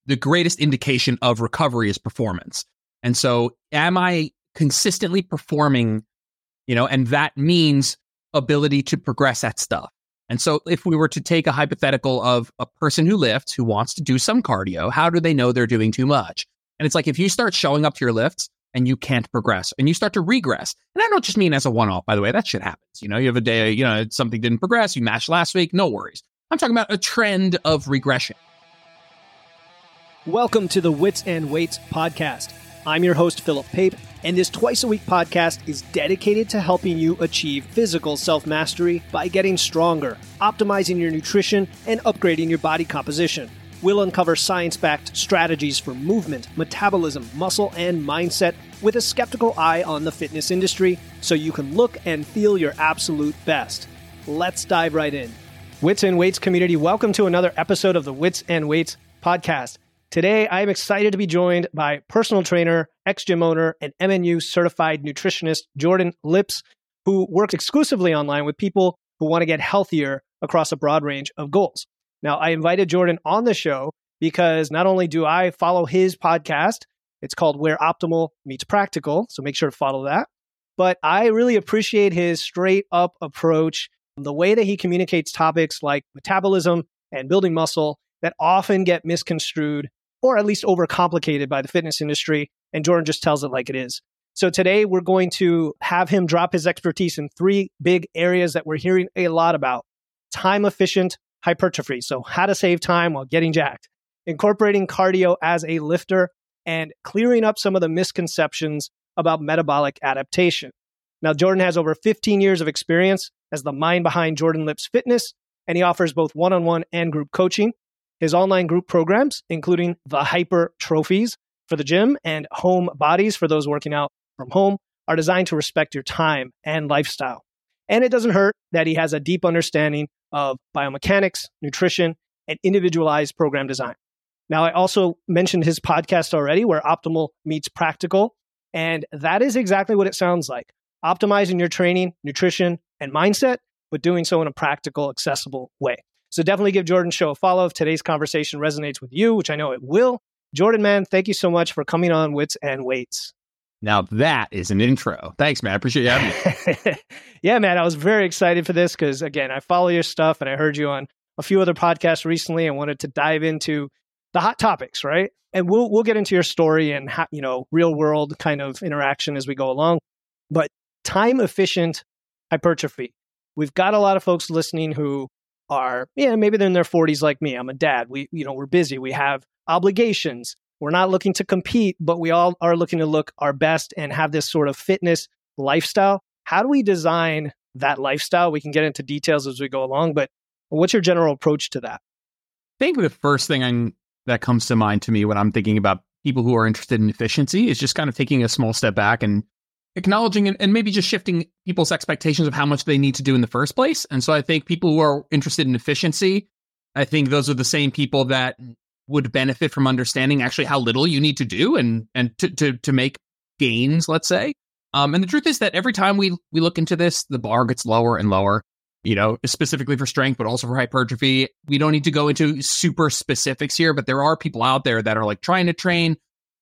the greatest indication of recovery is performance. And so am I consistently performing, and that means ability to progress at stuff. And so if we were to take a hypothetical of a person who lifts, who wants to do some cardio, how do they know they're doing too much? And it's like, if you start showing up to your lifts and you can't progress and you start to regress, and I don't just mean as a one-off, by the way, that shit happens. You have a day, something didn't progress, you mashed last week, no worries. I'm talking about a trend of regression. Welcome to the Wits and Weights podcast. I'm your host, Philip Pape, and this twice-a-week podcast is dedicated to helping you achieve physical self-mastery by getting stronger, optimizing your nutrition, and upgrading your body composition. We'll uncover science-backed strategies for movement, metabolism, muscle, and mindset with a skeptical eye on the fitness industry so you can look and feel your absolute best. Let's dive right in. Wits and Weights community, welcome to another episode of the Wits and Weights podcast. Today, I am excited to be joined by personal trainer, ex-gym owner, and MNU certified nutritionist Jordan Lips, who works exclusively online with people who want to get healthier across a broad range of goals. Now, I invited Jordan on the show because not only do I follow his podcast, it's called Where Optimal Meets Practical, so make sure to follow that, but I really appreciate his straight-up approach, the way that he communicates topics like metabolism and building muscle that often get misconstrued or at least overcomplicated by the fitness industry, and Jordan just tells it like it is. So today we're going to have him drop his expertise in three big areas that we're hearing a lot about. Time-efficient hypertrophy, so how to save time while getting jacked, incorporating cardio as a lifter, and clearing up some of the misconceptions about metabolic adaptation. Now, Jordan has over 15 years of experience as the mind behind Jordan Lips Fitness, and he offers both one-on-one and group coaching. His online group programs, including the Hyper Trophies for the gym and Home Bodies for those working out from home, are designed to respect your time and lifestyle. And it doesn't hurt that he has a deep understanding of biomechanics, nutrition, and individualized program design. Now, I also mentioned his podcast already, Where Optimal Meets Practical, and that is exactly what it sounds like. Optimizing your training, nutrition, and mindset, but doing so in a practical, accessible way. So definitely give Jordan's show a follow if today's conversation resonates with you, which I know it will. Jordan, man, thank you so much for coming on Wits and Weights. Now that is an intro. Thanks, man. I appreciate you having me. Yeah, man, I was very excited for this because, again, I follow your stuff and I heard you on a few other podcasts recently and wanted to dive into the hot topics, right? And we'll get into your story and real world kind of interaction as we go along. But time efficient hypertrophy. We've got a lot of folks listening who are, maybe they're in their 40s like me. I'm a dad. We're busy. We have obligations. We're not looking to compete, but we all are looking to look our best and have this sort of fitness lifestyle. How do we design that lifestyle? We can get into details as we go along, but what's your general approach to that? I think the first thing that comes to mind to me when I'm thinking about people who are interested in efficiency is just kind of taking a small step back and acknowledging and maybe just shifting people's expectations of how much they need to do in the first place. And so I think people who are interested in efficiency, I think those are the same people that would benefit from understanding actually how little you need to do and to make gains, let's say. And the truth is that every time we look into this, the bar gets lower and lower, specifically for strength, but also for hypertrophy. We don't need to go into super specifics here, but there are people out there that are like trying to train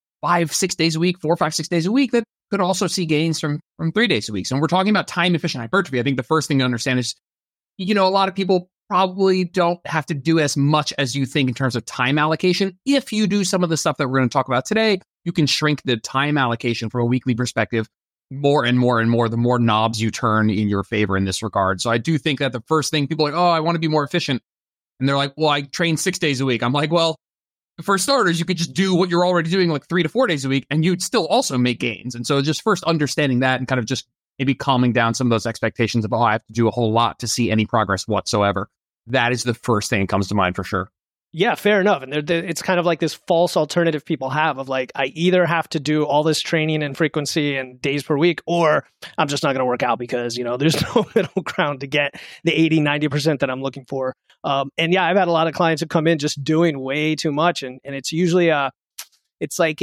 5-6 days a week, 4, 5, 6 days a week that could also see gains from 3 days a week. So when we're talking about time efficient hypertrophy, I think the first thing to understand is, a lot of people probably don't have to do as much as you think in terms of time allocation. If you do some of the stuff that we're going to talk about today, you can shrink the time allocation from a weekly perspective more and more and more, the more knobs you turn in your favor in this regard. So I do think that the first thing people are like, oh, I want to be more efficient. And they're like, well, I train 6 days a week. I'm like, well, for starters, you could just do what you're already doing like 3 to 4 days a week, and you'd still also make gains. And so just first understanding that and kind of just maybe calming down some of those expectations of, oh, I have to do a whole lot to see any progress whatsoever. That is the first thing that comes to mind for sure. Yeah, fair enough. And it's kind of like this false alternative people have of like, I either have to do all this training and frequency and days per week, or I'm just not going to work out because, there's no middle ground to get the 80-90% that I'm looking for. And yeah, I've had a lot of clients who come in just doing way too much. And it's usually it's like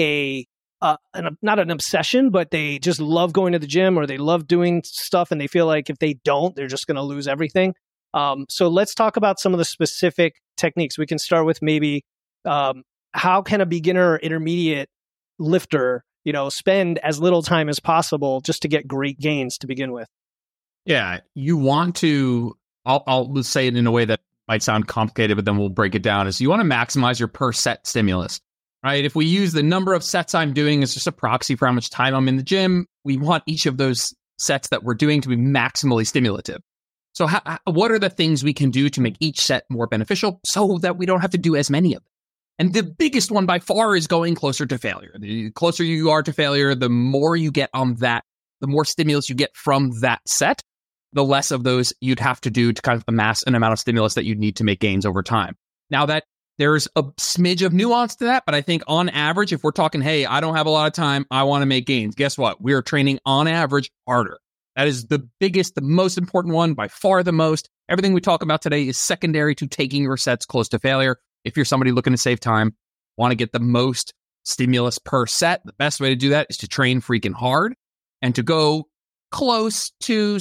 not an obsession, but they just love going to the gym or they love doing stuff. And they feel like if they don't, they're just going to lose everything. So let's talk about some of the specific techniques. We can start with maybe how can a beginner or intermediate lifter, spend as little time as possible just to get great gains to begin with? Yeah, you want to, I'll say it in a way that might sound complicated, but then we'll break it down, is you want to maximize your per set stimulus, right? If we use the number of sets I'm doing as just a proxy for how much time I'm in the gym, we want each of those sets that we're doing to be maximally stimulative. So what are the things we can do to make each set more beneficial so that we don't have to do as many of them? And the biggest one by far is going closer to failure. The closer you are to failure, the more you get on that, the more stimulus you get from that set, the less of those you'd have to do to kind of amass an amount of stimulus that you'd need to make gains over time. Now that there's a smidge of nuance to that, but I think on average, if we're talking, hey, I don't have a lot of time, I want to make gains, guess what? We're training on average harder. That is the biggest, the most important one, by far the most. Everything we talk about today is secondary to taking your sets close to failure. If you're somebody looking to save time, want to get the most stimulus per set, the best way to do that is to train freaking hard and to go close to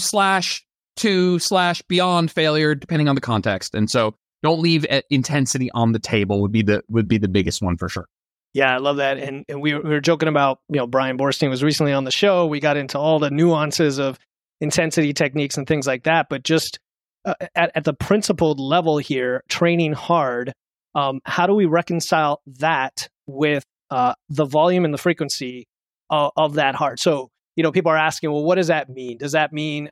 / beyond failure, depending on the context. And so don't leave intensity on the table would be the biggest one for sure. Yeah, I love that. And we were joking about, Brian Borstein was recently on the show. We got into all the nuances of intensity techniques and things like that. But just at the principled level here, training hard, how do we reconcile that with the volume and the frequency of that hard? So, people are asking, well, what does that mean? Does that mean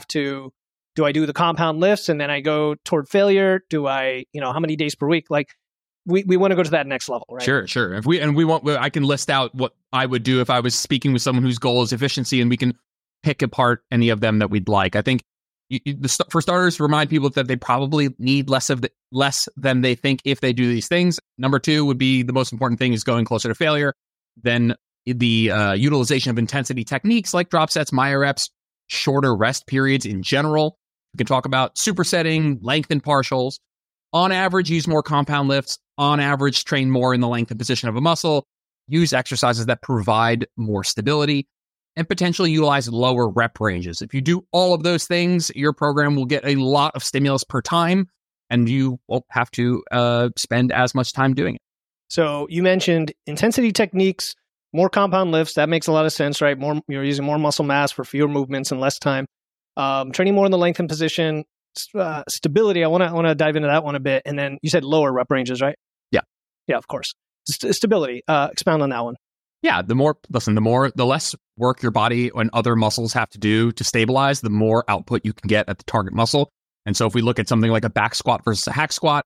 do I do the compound lifts and then I go toward failure? Do I, how many days per week? Like, we want to go to that next level, right? Sure. I can list out what I would do if I was speaking with someone whose goal is efficiency, and we can pick apart any of them that we'd like. I think for starters, remind people that they probably need less than they think if they do these things. Number two would be the most important thing is going closer to failure. Then the utilization of intensity techniques like drop sets, myo reps, shorter rest periods in general. We can talk about supersetting, lengthened partials. On average, use more compound lifts. On average, train more in the lengthened position of a muscle. Use exercises that provide more stability, and potentially utilize lower rep ranges. If you do all of those things, your program will get a lot of stimulus per time, and you won't have to spend as much time doing it. So you mentioned intensity techniques, more compound lifts. That makes a lot of sense, right? You're using more muscle mass for fewer movements and less time. Training more in the lengthened position. Stability, I want to dive into that one a bit. And then you said lower rep ranges, right? Yeah, of course. Stability, expound on that one. Yeah, the less work your body and other muscles have to do to stabilize, the more output you can get at the target muscle. And so if we look at something like a back squat versus a hack squat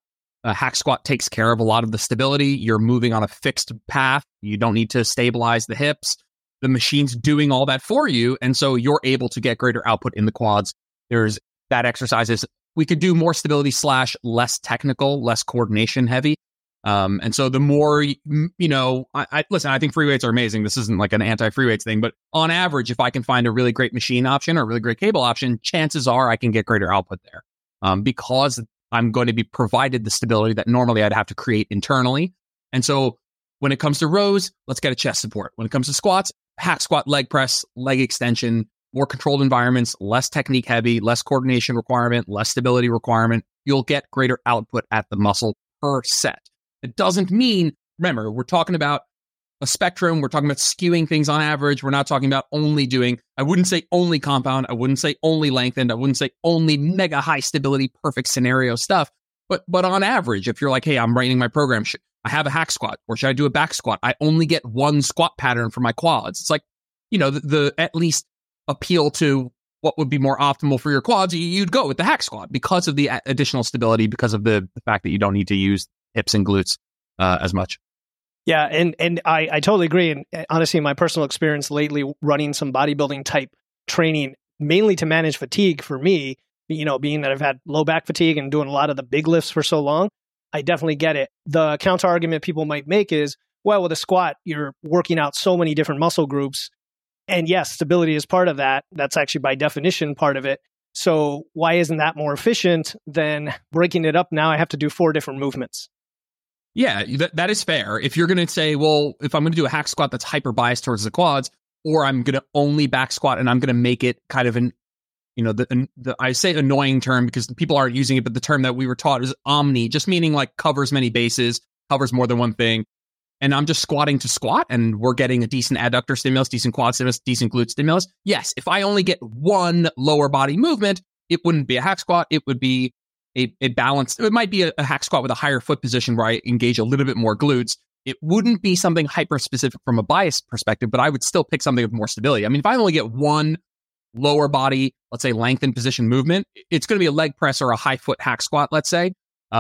takes care of a lot of the stability. You're moving on a fixed path. You don't need to stabilize the hips. The machine's doing all that for you. And so you're able to get greater output in the quads. There's that exercises. We could do more stability / less technical, less coordination heavy. And so the more, I think free weights are amazing. This isn't like an anti-free weights thing, but on average, if I can find a really great machine option or a really great cable option, chances are I can get greater output there. Because I'm going to be provided the stability that normally I'd have to create internally. And so when it comes to rows, let's get a chest support. When it comes to squats, hack squat, leg press, leg extension, more controlled environments, less technique heavy, less coordination requirement, less stability requirement. You'll get greater output at the muscle per set. It doesn't mean, remember, we're talking about a spectrum. We're talking about skewing things on average. We're not talking about only doing, I wouldn't say only compound. I wouldn't say only lengthened. I wouldn't say only mega high stability, perfect scenario stuff. But on average, if you're like, hey, I'm writing my program, I have a hack squat or should I do a back squat? I only get one squat pattern for my quads. It's like, the at least appeal to what would be more optimal for your quads, you'd go with the hack squat because of the additional stability, because of the fact that you don't need to use hips and glutes as much. Yeah, and I totally agree. And honestly, my personal experience lately running some bodybuilding type training, mainly to manage fatigue for me, being that I've had low back fatigue and doing a lot of the big lifts for so long, I definitely get it. The counter argument people might make is, well, with a squat, you're working out so many different muscle groups. And yes, stability is part of that. That's actually by definition part of it. So why isn't that more efficient than breaking it up? Now I have to do 4 different movements. Yeah, that is fair. If you're going to say, well, if I'm going to do a hack squat that's hyper biased towards the quads, or I'm going to only back squat and I'm going to make it kind of I say annoying term because people aren't using it, but the term that we were taught is omni, just meaning like covers many bases, covers more than one thing. and I'm just squatting to squat and we're getting a decent adductor stimulus, decent quad stimulus, decent glute stimulus. Yes, if I only get one lower body movement, it wouldn't be a hack squat. It would be a balanced, it might be a hack squat with a higher foot position where I engage a little bit more glutes. It wouldn't be something hyper specific from a bias perspective, but I would still pick something with more stability. I mean, if I only get one lower body, let's say lengthened position movement, it's going to be a leg press or a high foot hack squat, let's say.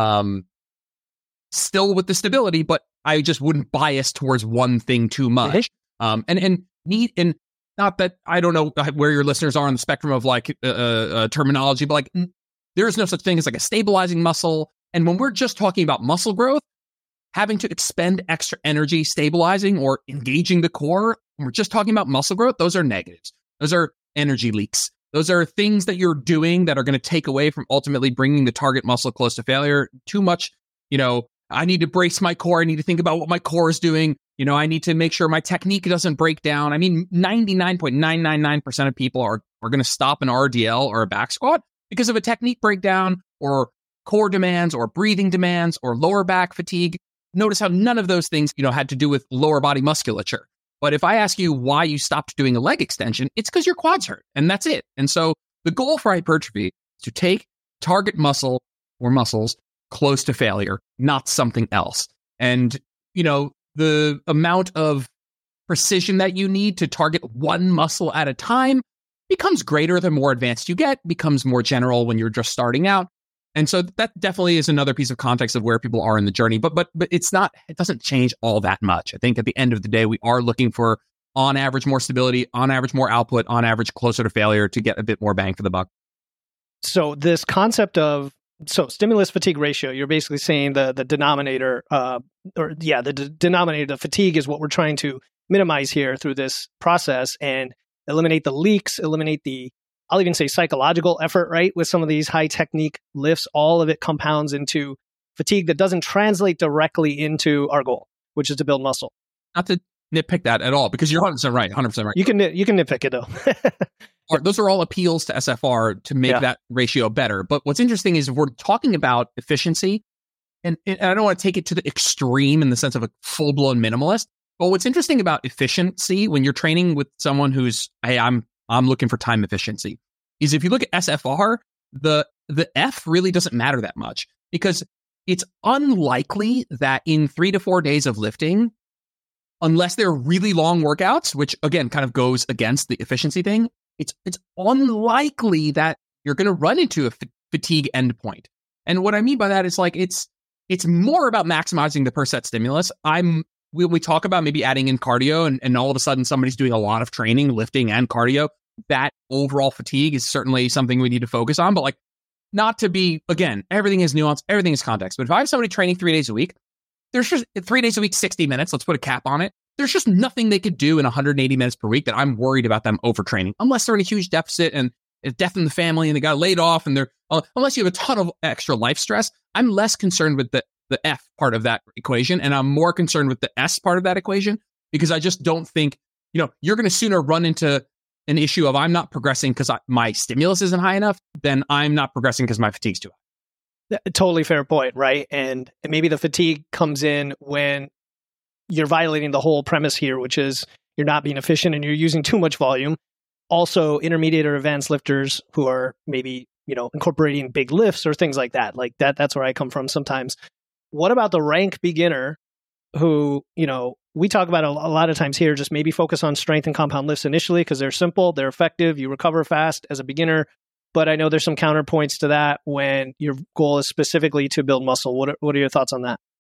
Still with the stability, but I just wouldn't bias towards one thing too much. And not that I don't know where your listeners are on the spectrum of like terminology, but like there is no such thing as like a stabilizing muscle. And when we're just talking about muscle growth, having to expend extra energy stabilizing or engaging the core, when we're just talking about muscle growth, those are negatives. Those are energy leaks. Those are things that you're doing that are going to take away from ultimately bringing the target muscle close to failure. Too much, I need to brace my core. I need to think about what my core is doing. I need to make sure my technique doesn't break down. I mean, 99.999% of people are going to stop an RDL or a back squat because of a technique breakdown or core demands or breathing demands or lower back fatigue. Notice how none of those things, had to do with lower body musculature. But if I ask you why you stopped doing a leg extension, it's because your quads hurt, and that's it. And so the goal for hypertrophy is to take target muscle or muscles close to failure, not something else. And, the amount of precision that you need to target one muscle at a time becomes greater the more advanced you get, becomes more general when you're just starting out. And so that definitely is another piece of context of where people are in the journey. But it doesn't change all that much. I think at the end of the day, we are looking for, on average, more stability, on average, more output, on average, closer to failure to get a bit more bang for the buck. So this concept of stimulus fatigue ratio, you're basically saying the denominator, the denominator of fatigue is what we're trying to minimize here through this process and eliminate the leaks, eliminate the, I'll even say psychological effort, right? With some of these high technique lifts, all of it compounds into fatigue that doesn't translate directly into our goal, which is to build muscle. Not to nitpick that at all, because you're 100% right, 100% right. You can nitpick it though. Those are all appeals to SFR to make that ratio better. But what's interesting is if we're talking about efficiency, and I don't want to take it to the extreme in the sense of a full-blown minimalist, but what's interesting about efficiency when you're training with someone who's, hey, I'm looking for time efficiency, is if you look at SFR, the F really doesn't matter that much, because it's unlikely that in 3 to 4 days of lifting, unless they're really long workouts, which again kind of goes against the efficiency thing, it's unlikely that you're going to run into a fatigue endpoint. And what I mean by that is like it's more about maximizing the per set stimulus. When we talk about maybe adding in cardio and all of a sudden somebody's doing a lot of training, lifting and cardio, that overall fatigue is certainly something we need to focus on. But like, not to be, again, everything is nuance, everything is context. But if I have somebody training 3 days a week, there's just 3 days a week, 60 minutes, let's put a cap on it. There's just nothing they could do in 180 minutes per week that I'm worried about them overtraining, unless they're in a huge deficit and it's death in the family and they got laid off and unless you have a ton of extra life stress. I'm less concerned with the F part of that equation, and I'm more concerned with the S part of that equation, because I just don't think, you're going to sooner run into an issue of I'm not progressing because my stimulus isn't high enough than I'm not progressing because my fatigue's too high. Totally fair point, right? And maybe the fatigue comes in when you're violating the whole premise here, which is you're not being efficient and you're using too much volume. Also, intermediate or advanced lifters who are maybe, incorporating big lifts or things like that. Like that's where I come from sometimes. What about the rank beginner who, we talk about a lot of times here, just maybe focus on strength and compound lifts initially because they're simple, they're effective, you recover fast as a beginner. But I know there's some counterpoints to that when your goal is specifically to build muscle. What are your thoughts on that?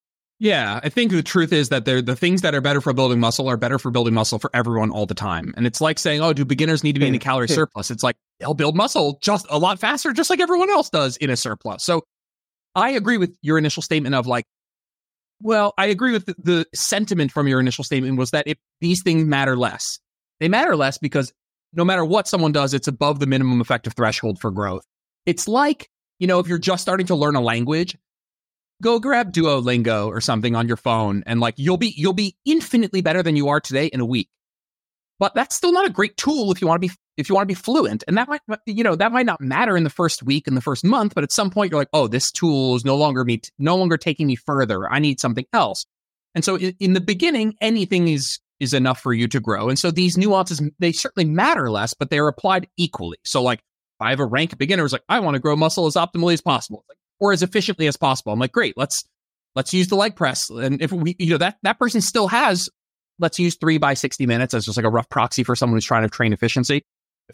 Yeah, I think the truth is that the things that are better for building muscle are better for building muscle for everyone all the time. And it's like saying, oh, do beginners need to be in a calorie surplus? It's like, they'll build muscle just a lot faster, just like everyone else does in a surplus. So I agree with your initial statement of like, well, I agree with the sentiment from your initial statement was that these things matter less. They matter less because no matter what someone does, it's above the minimum effective threshold for growth. It's like, if you're just starting to learn a language, go grab Duolingo or something on your phone, and like you'll be infinitely better than you are today in a week. But that's still not a great tool if you want to be fluent. And that might not matter in the first week, in the first month, but at some point you're like, oh, this tool is no longer taking me further. I need something else. And so in the beginning, anything is enough for you to grow. And so these nuances, they certainly matter less, but they're applied equally. So like if I have a rank beginner who's like, I want to grow muscle as optimally as possible, or as efficiently as possible. I'm like, great, let's use the leg press. And if we, that person still has, let's use 3 by 60 minutes as just like a rough proxy for someone who's trying to train efficiently.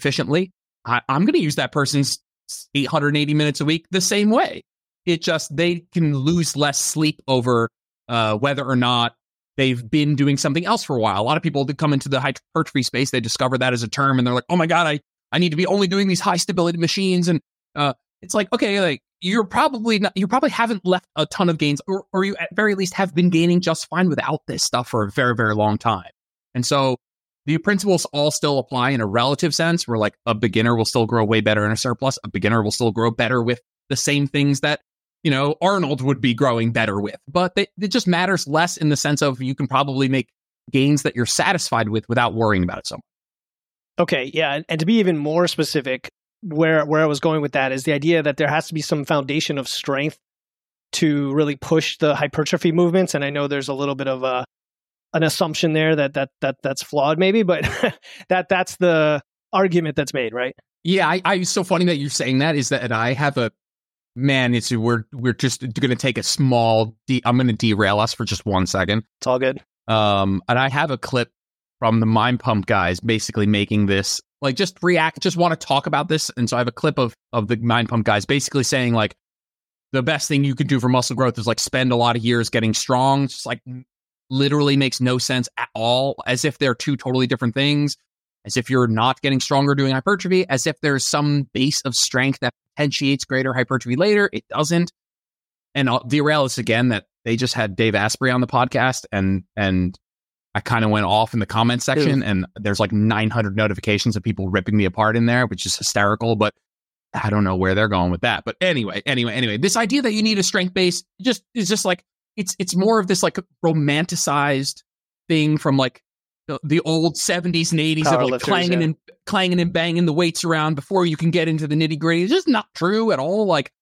I'm going to use that person's 880 minutes a week the same way. It just, they can lose less sleep over whether or not they've been doing something else for a while. A lot of people that come into the hypertrophy space, they discover that as a term and they're like, oh my God, I need to be only doing these high stability machines. And it's like, okay, like you probably haven't left a ton of gains, or you at very least have been gaining just fine without this stuff for a very, very long time. And so the principles all still apply in a relative sense, where like a beginner will still grow way better in a surplus. A beginner will still grow better with the same things that, Arnold would be growing better with. But it just matters less in the sense of you can probably make gains that you're satisfied with without worrying about it so much. Okay, yeah. And to be even more specific, where I was going with that is the idea that there has to be some foundation of strength to really push the hypertrophy movements. And I know there's a little bit of an assumption there that's flawed maybe, but that's the argument that's made, right? Yeah, it's so funny that you're saying that, is that I have we're just going to take a small, I'm going to derail us for just 1 second. It's all good. And I have a clip from the Mind Pump guys basically making this, like, just want to talk about this. And so I have a clip of the Mind Pump guys basically saying, like, the best thing you can do for muscle growth is like spend a lot of years getting strong. It's just like literally makes no sense at all, as if they're two totally different things, as if you're not getting stronger doing hypertrophy, as if there's some base of strength that potentiates greater hypertrophy later. It doesn't. And I'll derail this again, that they just had Dave Asprey on the podcast, and I kind of went off in the comment section, and there's like 900 notifications of people ripping me apart in there, which is hysterical, but I don't know where they're going with that. But anyway, this idea that you need a strength base is just like, it's more of this like romanticized thing from like the old 70s and 80s of like clanging and banging the weights around before you can get into the nitty gritty. It's just not true at all. Like,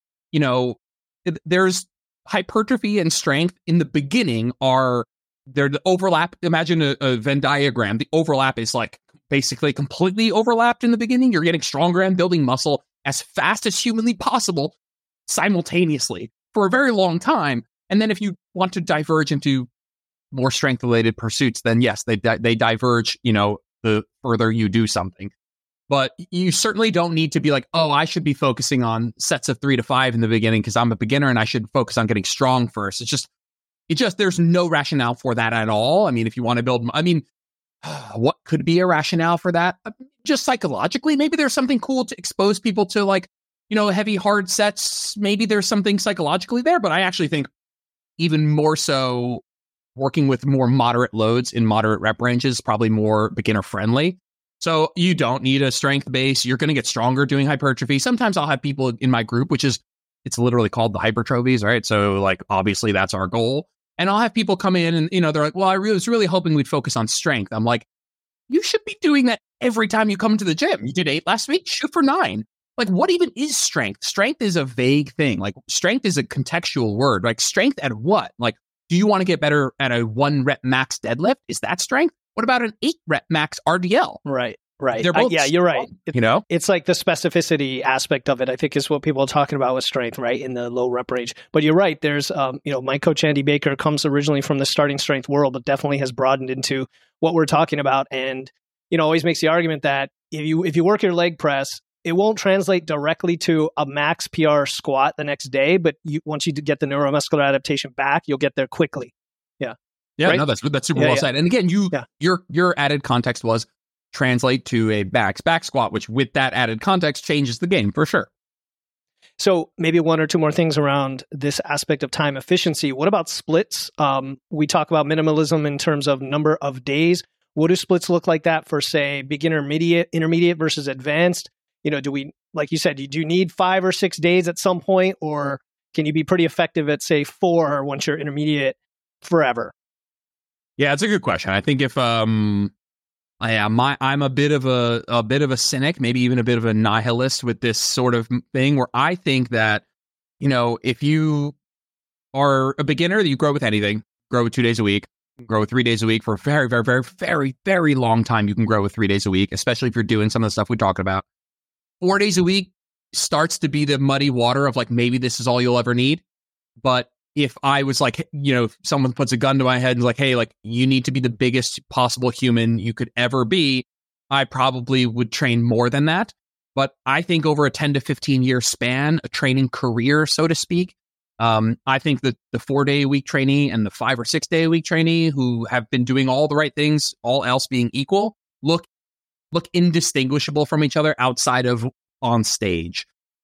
there's hypertrophy and strength in the beginning they're the overlap. Imagine a Venn diagram. The overlap is like basically completely overlapped in the beginning. You're getting stronger and building muscle as fast as humanly possible simultaneously for a very long time. And then if you want to diverge into more strength related pursuits, then yes, they diverge, the further you do something. But you certainly don't need to be like, oh, I should be focusing on sets of 3 to 5 in the beginning because I'm a beginner and I should focus on getting strong first. It just, there's no rationale for that at all. I mean, if you want to build, what could be a rationale for that? Just psychologically, maybe there's something cool to expose people to, like, heavy, hard sets. Maybe there's something psychologically there, but I actually think even more so working with more moderate loads in moderate rep ranges is probably more beginner friendly. So you don't need a strength base. You're going to get stronger doing hypertrophy. Sometimes I'll have people in my group, it's literally called the hypertrophies, right? So like, obviously that's our goal. And I'll have people come in and, they're like, well, I was really hoping we'd focus on strength. I'm like, you should be doing that every time you come to the gym. You did 8 last week, shoot for 9. Like, what even is strength? Strength is a vague thing. Like, strength is a contextual word. Like, strength at what? Like, do you want to get better at a 1 rep max deadlift? Is that strength? What about an 8 rep max RDL? Right. They're both you're right. It's like the specificity aspect of it, I think, is what people are talking about with strength, right? In the low rep range. But you're right. There's, my coach, Andy Baker, comes originally from the starting strength world, but definitely has broadened into what we're talking about. And, always makes the argument that if you work your leg press, it won't translate directly to a max PR squat the next day, but once you get the neuromuscular adaptation back, you'll get there quickly. Yeah. Yeah, right? No, that's super well said. And again, your added context was translate to a max back squat, which with that added context changes the game for sure. So maybe 1 or 2 more things around this aspect of time efficiency. What about splits? We talk about minimalism in terms of number of days. What do splits look like that for, say, beginner, intermediate versus advanced? Do we, like you said, do you need 5 or 6 days at some point, or can you be pretty effective at, say, 4 once you're intermediate forever? Yeah, it's a good question. I think if I'm a bit of a cynic, maybe even a bit of a nihilist with this sort of thing, where I think that, if you are a beginner, you grow with anything, grow with 2 days a week. grow 3 days a week for a very, very, very, very, very long time. You can grow with 3 days a week, especially if you're doing some of the stuff we talked about. 4 days a week starts to be the muddy water of like, maybe this is all you'll ever need. But if I was like, if someone puts a gun to my head and like, hey, like you need to be the biggest possible human you could ever be, I probably would train more than that. But I think over a 10 to 15 year span, a training career, so to speak, I think that the 4 day a week trainee and the 5 or 6 day a week trainee who have been doing all the right things, all else being equal, look indistinguishable from each other outside of on stage.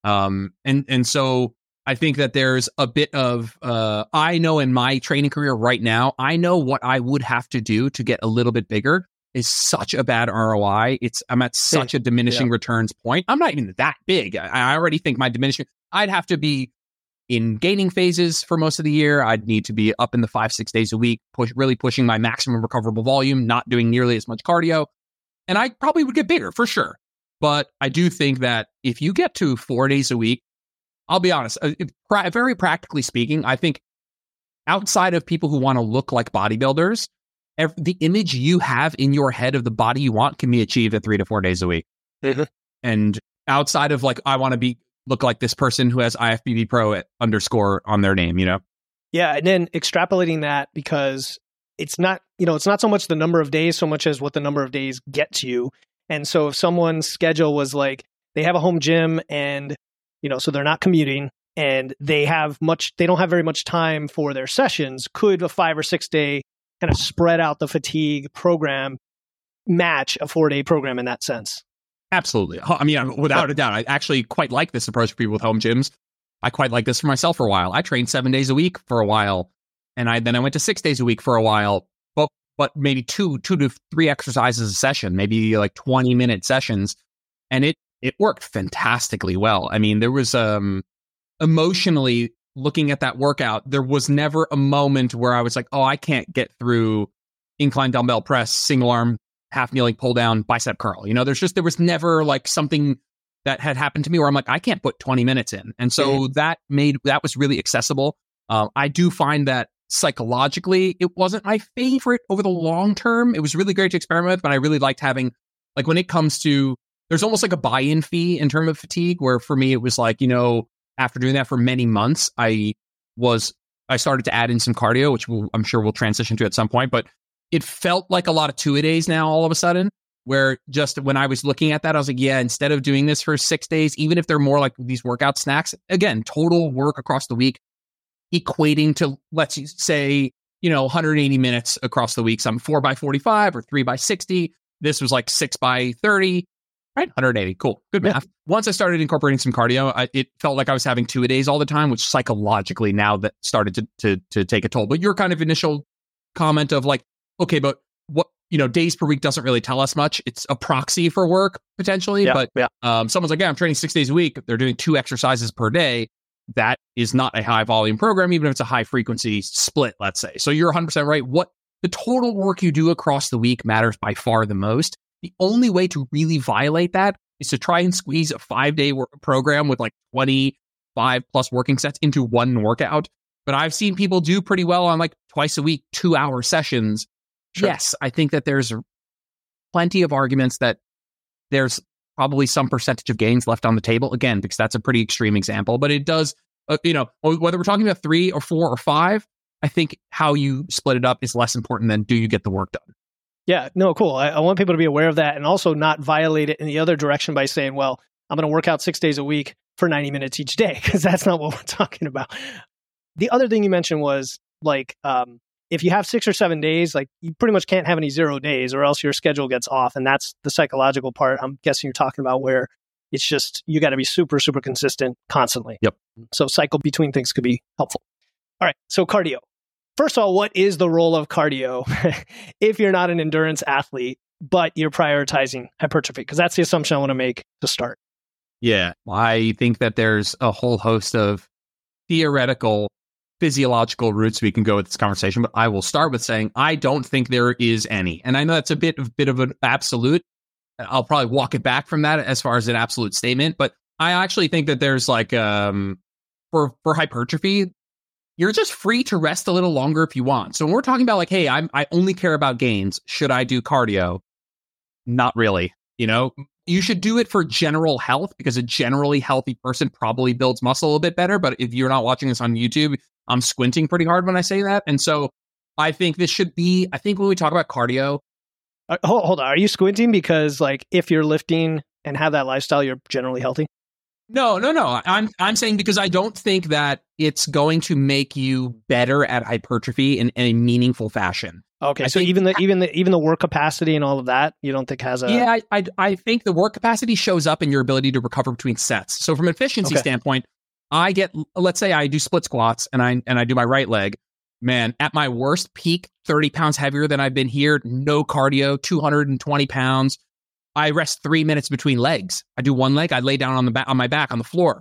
And so I think that there's a bit of, I know in my training career right now, I know what I would have to do to get a little bit bigger is such a bad ROI. I'm at such a diminishing returns point. I'm not even that big. I already think my diminishing, I'd have to be in gaining phases for most of the year. I'd need to be up in the 5-6 days a week, really pushing my maximum recoverable volume, not doing nearly as much cardio. And I probably would get bigger for sure. But I do think that if you get to 4 days a week, I'll be honest, very practically speaking, I think outside of people who want to look like bodybuilders, the image you have in your head of the body you want can be achieved at 3 to 4 days a week. Mm-hmm. And outside of like, I want to look like this person who has IFBB Pro _ on their name, Yeah. And then extrapolating that, because it's not so much the number of days so much as what the number of days gets you. And so if someone's schedule was like, they have a home gym and, so they're not commuting and they don't have very much time for their sessions, could a 5 or 6 day kind of spread out the fatigue program match a 4 day program in that sense? Absolutely. I mean, without a doubt, I actually quite like this approach for people with home gyms. I quite like this for myself for a while. I trained 7 days a week for a while, and then I went to 6 days a week for a while, but maybe two to three exercises a session, maybe like 20-minute sessions, and it worked fantastically well. I mean, there was emotionally looking at that workout, there was never a moment where I was like, oh, I can't get through incline dumbbell press, single arm, half kneeling pull down, bicep curl. There was never like something that had happened to me where I'm like, I can't put 20 minutes in. And so that was really accessible. I do find that psychologically, it wasn't my favorite over the long term. It was really great to experiment with, but I really liked having, like when it comes to, there's almost like a buy-in fee in terms of fatigue, where for me, it was like, after doing that for many months, I started to add in some cardio, which I'm sure we'll transition to at some point, but it felt like a lot of 2-a-days now all of a sudden, where just when I was looking at that, I was like, yeah, instead of doing this for 6 days, even if they're more like these workout snacks, again, total work across the week, equating to, let's say, 180 minutes across the week. Some 4x45 or 3x60. This was like 6x30, right? 180. Cool. Good math. Yeah. Once I started incorporating some cardio, it felt like I was having 2-a-days all the time, which psychologically now that started to take a toll. But your kind of initial comment of like, okay, but what, days per week doesn't really tell us much. It's a proxy for work potentially. Yeah, but someone's like, yeah, I'm training 6 days a week. They're doing 2 exercises per day. That is not a high volume program, even if it's a high frequency split, let's say. So you're 100% right. What the total work you do across the week matters by far the most. The only way to really violate that is to try and squeeze a 5-day program with like 25 plus working sets into one workout. But I've seen people do pretty well on like twice a week, 2-hour sessions. Sure. Yes, I think that there's plenty of arguments that there's probably some percentage of gains left on the table, again, because that's a pretty extreme example. But it does, whether we're talking about 3 or 4 or 5, I think how you split it up is less important than do you get the work done. Yeah, no, cool. I want people to be aware of that and also not violate it in the other direction by saying, well, I'm going to work out 6 days a week for 90 minutes each day, because that's not what we're talking about. The other thing you mentioned was like, if you have 6 or 7 days, like you pretty much can't have any 0 days or else your schedule gets off. And that's the psychological part I'm guessing you're talking about, where it's just, you got to be super, super consistent constantly. Yep. So cycle between things could be helpful. All right. So cardio. First of all, what is the role of cardio if you're not an endurance athlete, but you're prioritizing hypertrophy? Because that's the assumption I want to make to start. Yeah. I think that there's a whole host of theoretical physiological routes we can go with this conversation, but I will start with saying I don't think there is any. And I know that's a bit of an absolute. I'll probably walk it back from that as far as an absolute statement, but I actually think that there's like for hypertrophy, you're just free to rest a little longer if you want. So when we're talking about like, hey, I only care about gains, should I do cardio? Not really. You should do it for general health, because a generally healthy person probably builds muscle a little bit better. But if you're not watching this on YouTube, I'm squinting pretty hard when I say that. And so I think this should be, I think when we talk about cardio. Hold on. Are you squinting because like if you're lifting and have that lifestyle, you're generally healthy? No. I'm saying because I don't think that it's going to make you better at hypertrophy in a meaningful fashion. Okay, so even the work capacity and all of that, you don't think has a... Yeah, I think the work capacity shows up in your ability to recover between sets. So from an efficiency standpoint, let's say I do split squats and I do my right leg. Man, at my worst peak, 30 pounds heavier than I've been here, no cardio, 220 pounds. I rest 3 minutes between legs. I do one leg, I lay down on my back on the floor.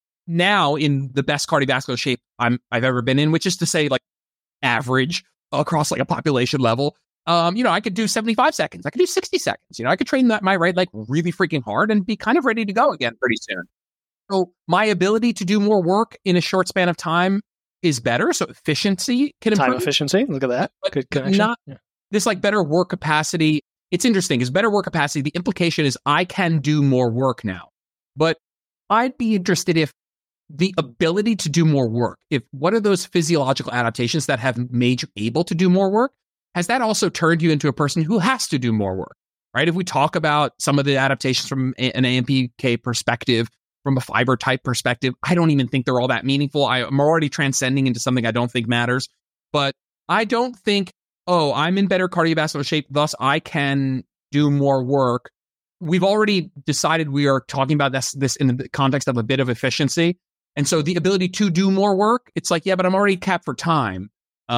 Now in the best cardiovascular shape I've ever been in, which is to say like average across like a population level, I could do 75 seconds. I could do 60 seconds. I could train my right leg really freaking hard and be kind of ready to go again pretty soon. So my ability to do more work in a short span of time is better. So efficiency can improve. Time efficiency. Look at that. Good connection. This like better work capacity. It's interesting because better work capacity, the implication is I can do more work now. But I'd be interested if the ability to do more work, what are those physiological adaptations that have made you able to do more work? Has that also turned you into a person who has to do more work, right? If we talk about some of the adaptations from an AMPK perspective, from a fiber type perspective, I don't even think they're all that meaningful. I'm already transcending into something I don't think matters, but I don't think, I'm in better cardiovascular shape, thus I can do more work. We've already decided we are talking about this in the context of a bit of efficiency. And so the ability to do more work, it's like, yeah, but I'm already capped for time.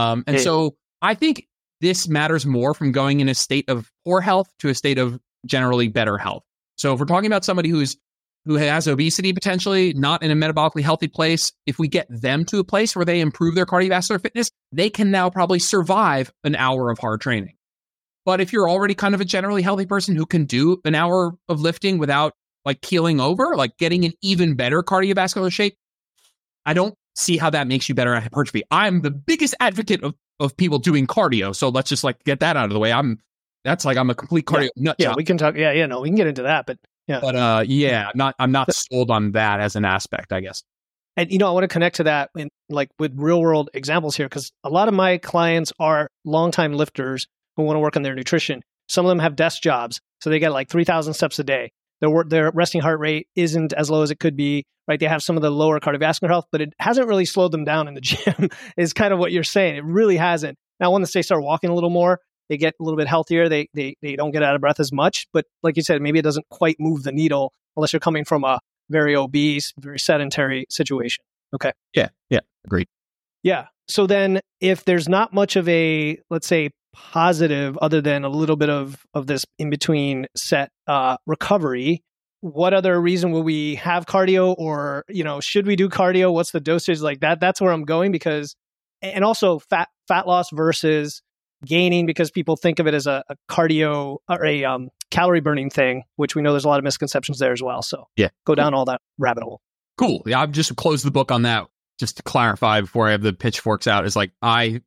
So I think this matters more from going in a state of poor health to a state of generally better health. So if we're talking about somebody who has obesity potentially, not in a metabolically healthy place, if we get them to a place where they improve their cardiovascular fitness, they can now probably survive an hour of hard training. But if you're already kind of a generally healthy person who can do an hour of lifting without like keeling over, like getting an even better cardiovascular shape, I don't see how that makes you better at hypertrophy. I'm the biggest advocate of people doing cardio. So let's just like get that out of the way. I'm a complete cardio nut job. Yeah, we can talk. We can get into that, but yeah. But I'm not sold on that as an aspect, I guess. And I want to connect to that with real world examples here, because a lot of my clients are longtime lifters who want to work on their nutrition. Some of them have desk jobs, so they get like 3,000 steps a day. Their resting heart rate isn't as low as it could be, right? They have some of the lower cardiovascular health, but it hasn't really slowed them down in the gym, is kind of what you're saying. It really hasn't. Now, once they start walking a little more, they get a little bit healthier. They don't get out of breath as much. But like you said, maybe it doesn't quite move the needle unless you're coming from a very obese, very sedentary situation. Okay. Yeah. Agreed. Yeah. So then if there's not much of a, let's say, positive other than a little bit of this in between set recovery, what other reason will we have cardio, or should we do cardio? What's the dosage like that? That's where I'm going, because, and also fat loss versus gaining, because people think of it as a cardio or a calorie burning thing, which we know there's a lot of misconceptions there as well. So go down all that rabbit hole. Cool. Yeah, I've just closed the book on that. Just to clarify before I have the pitchforks out, is like I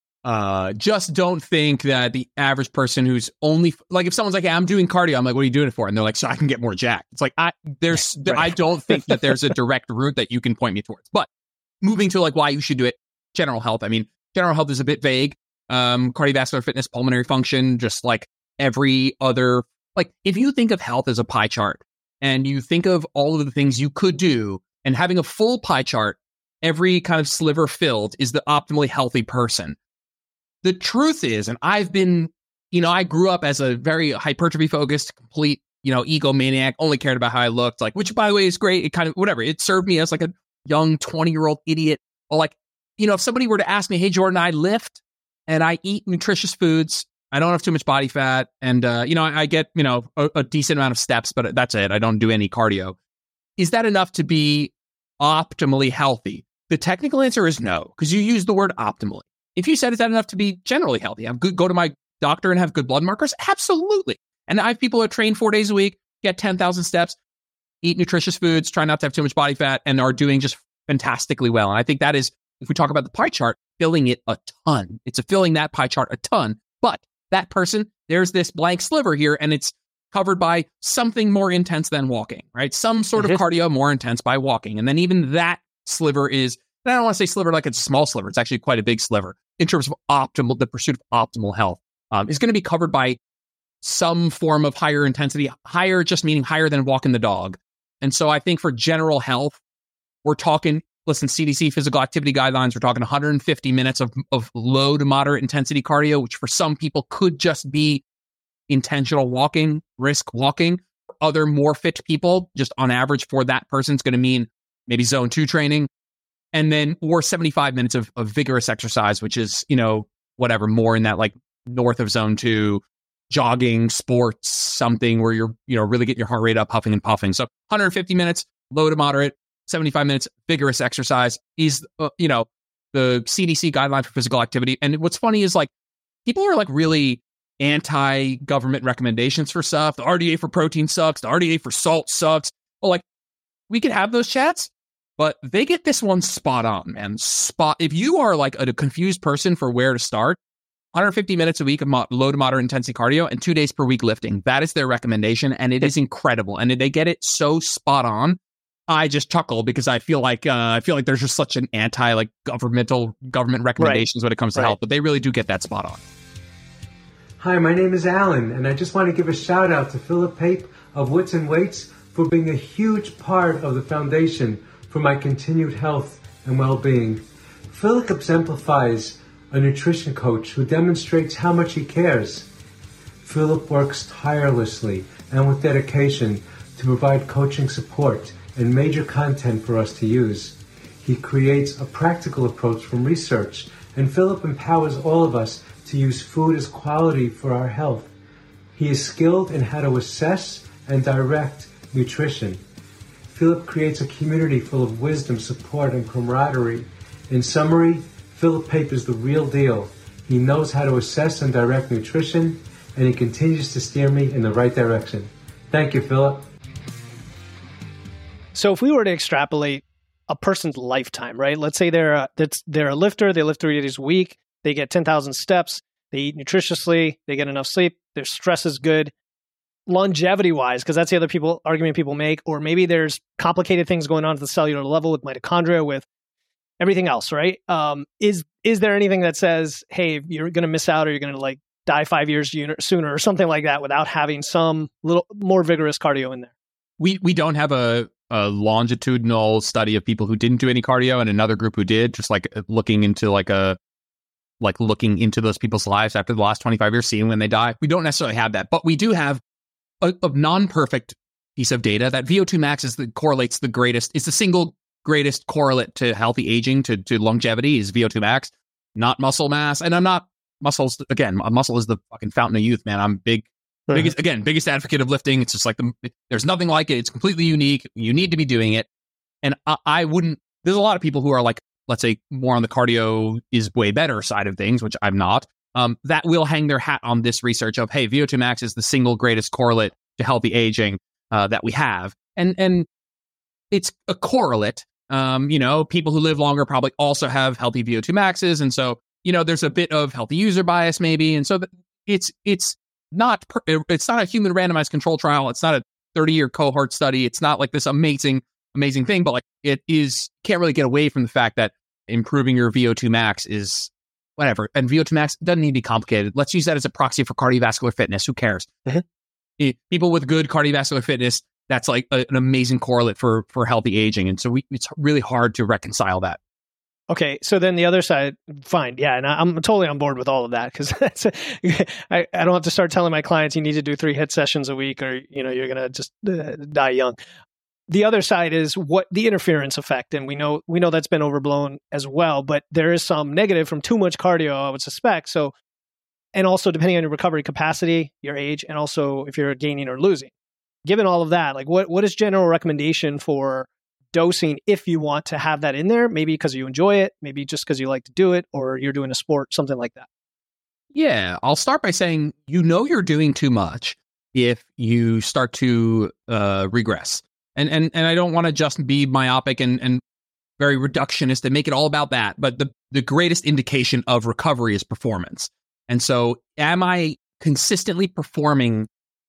just don't think that the average person who's only like, if someone's like, hey, I'm doing cardio, I'm like, what are you doing it for? And they're like, so I can get more jacked. It's like, I don't think that there's a direct route that you can point me towards. But moving to like why you should do it, general health. I mean, general health is a bit vague. Cardiovascular fitness, pulmonary function, just like every other, like if you think of health as a pie chart and you think of all of the things you could do, and having a full pie chart, every kind of sliver filled is the optimally healthy person. The truth is, and I've been, I grew up as a very hypertrophy focused, complete, egomaniac, only cared about how I looked, like, which by the way is great. It kind of, whatever, it served me as like a young 20-year-old idiot. Or like, if somebody were to ask me, hey, Jordan, I lift and I eat nutritious foods, I don't have too much body fat, and, I get, a decent amount of steps, but that's it. I don't do any cardio. Is that enough to be optimally healthy? The technical answer is no, because you use the word optimally. If you said, is that enough to be generally healthy? Go to my doctor and have good blood markers? Absolutely. And I have people that train 4 days a week, get 10,000 steps, eat nutritious foods, try not to have too much body fat, and are doing just fantastically well. And I think that is if we talk about the pie chart, filling it a ton. It's filling that pie chart a ton. But that person, there's this blank sliver here, and it's covered by something more intense than walking, right? Some sort of cardio more intense by walking. And then even that sliver is, and I don't want to say sliver like it's a small sliver. It's actually quite a big sliver in terms of the pursuit of optimal health. Is going to be covered by some form of higher intensity, higher just meaning higher than walking the dog. And so I think for general health, we're talking, listen, CDC physical activity guidelines, we're talking 150 minutes of low to moderate intensity cardio, which for some people could just be intentional walking, risk walking. Other more fit people, just on average for that person, it's going to mean maybe zone 2 training. And then, or 75 minutes of vigorous exercise, which is, whatever, more in that like north of zone 2, jogging, sports, something where you're, really getting your heart rate up, huffing and puffing. So 150 minutes, low to moderate, 75 minutes, vigorous exercise is, the CDC guideline for physical activity. And what's funny is like, people are like really anti-government recommendations for stuff. The RDA for protein sucks. The RDA for salt sucks. Well, like, we could have those chats, but they get this one spot on, man. If you are like a confused person for where to start, 150 minutes a week of low to moderate intensity cardio and 2 days per week lifting. That is their recommendation, and it is incredible. And they get it so spot on. I just chuckle because I feel like there's just such an government recommendations when it comes to health, but they really do get that spot on. Hi, my name is Alan, and I just want to give a shout out to Philip Pape of Wits and Weights for being a huge part of the foundation for my continued health and well-being. Philip exemplifies a nutrition coach who demonstrates how much he cares. Philip works tirelessly and with dedication to provide coaching support and major content for us to use. He creates a practical approach from research, and Philip empowers all of us to use food as quality for our health. He is skilled in how to assess and direct nutrition. Philip creates a community full of wisdom, support, and camaraderie. In summary, Philip Pape is the real deal. He knows how to assess and direct nutrition, and he continues to steer me in the right direction. Thank you, Philip. So if we were to extrapolate a person's lifetime, right? Let's say they're a lifter, they lift 3 days a week, they get 10,000 steps, they eat nutritiously, they get enough sleep, their stress is good. Longevity-wise, because that's the other argument people make, or maybe there's complicated things going on at the cellular level with mitochondria, with everything else, right? Is there anything that says, hey, you're going to miss out or you're going to like die 5 years sooner or something like that without having some little more vigorous cardio in there? We don't have a longitudinal study of people who didn't do any cardio and another group who did, just like looking into looking into those people's lives after the last 25 years, seeing when they die. We don't necessarily have that, but we do have a non-perfect piece of data that VO2 max is correlates the greatest. It's the single greatest correlate to healthy aging, to longevity, is VO2 max, not muscle mass. And I'm not muscles. Again, a muscle is the fucking fountain of youth, man. I'm biggest advocate of lifting. It's just like there's nothing like it. It's completely unique. You need to be doing it. And I wouldn't, there's a lot of people who are like, let's say more on the cardio is way better side of things, which I'm not, that will hang their hat on this research of, hey, VO2 max is the single greatest correlate to healthy aging that we have. And it's a correlate. People who live longer probably also have healthy VO2 maxes. And so, there's a bit of healthy user bias maybe. And so it's not a human randomized control trial. It's not a 30-year cohort study. It's not like this amazing thing, but like it is, can't really get away from the fact that improving your VO2 max is whatever. And VO2 max doesn't need to be complicated. Let's use that as a proxy for cardiovascular fitness. Who cares? Mm-hmm. People with good cardiovascular fitness, that's like an amazing correlate for healthy aging. And so it's really hard to reconcile that. Okay, so then the other side, fine, yeah, and I'm totally on board with all of that because I don't have to start telling my clients you need to do 3 HIIT sessions a week or you're gonna just die young. The other side is what the interference effect, and we know that's been overblown as well, but there is some negative from too much cardio, I would suspect. So, and also depending on your recovery capacity, your age, and also if you're gaining or losing. Given all of that, like what is general recommendation for dosing if you want to have that in there, maybe because you enjoy it, maybe just because you like to do it, or you're doing a sport, something like that? Yeah, I'll start by saying, you're doing too much if you start to regress. And I don't want to just be myopic and very reductionist. They make it all about that. But the greatest indication of recovery is performance. And so am I consistently performing,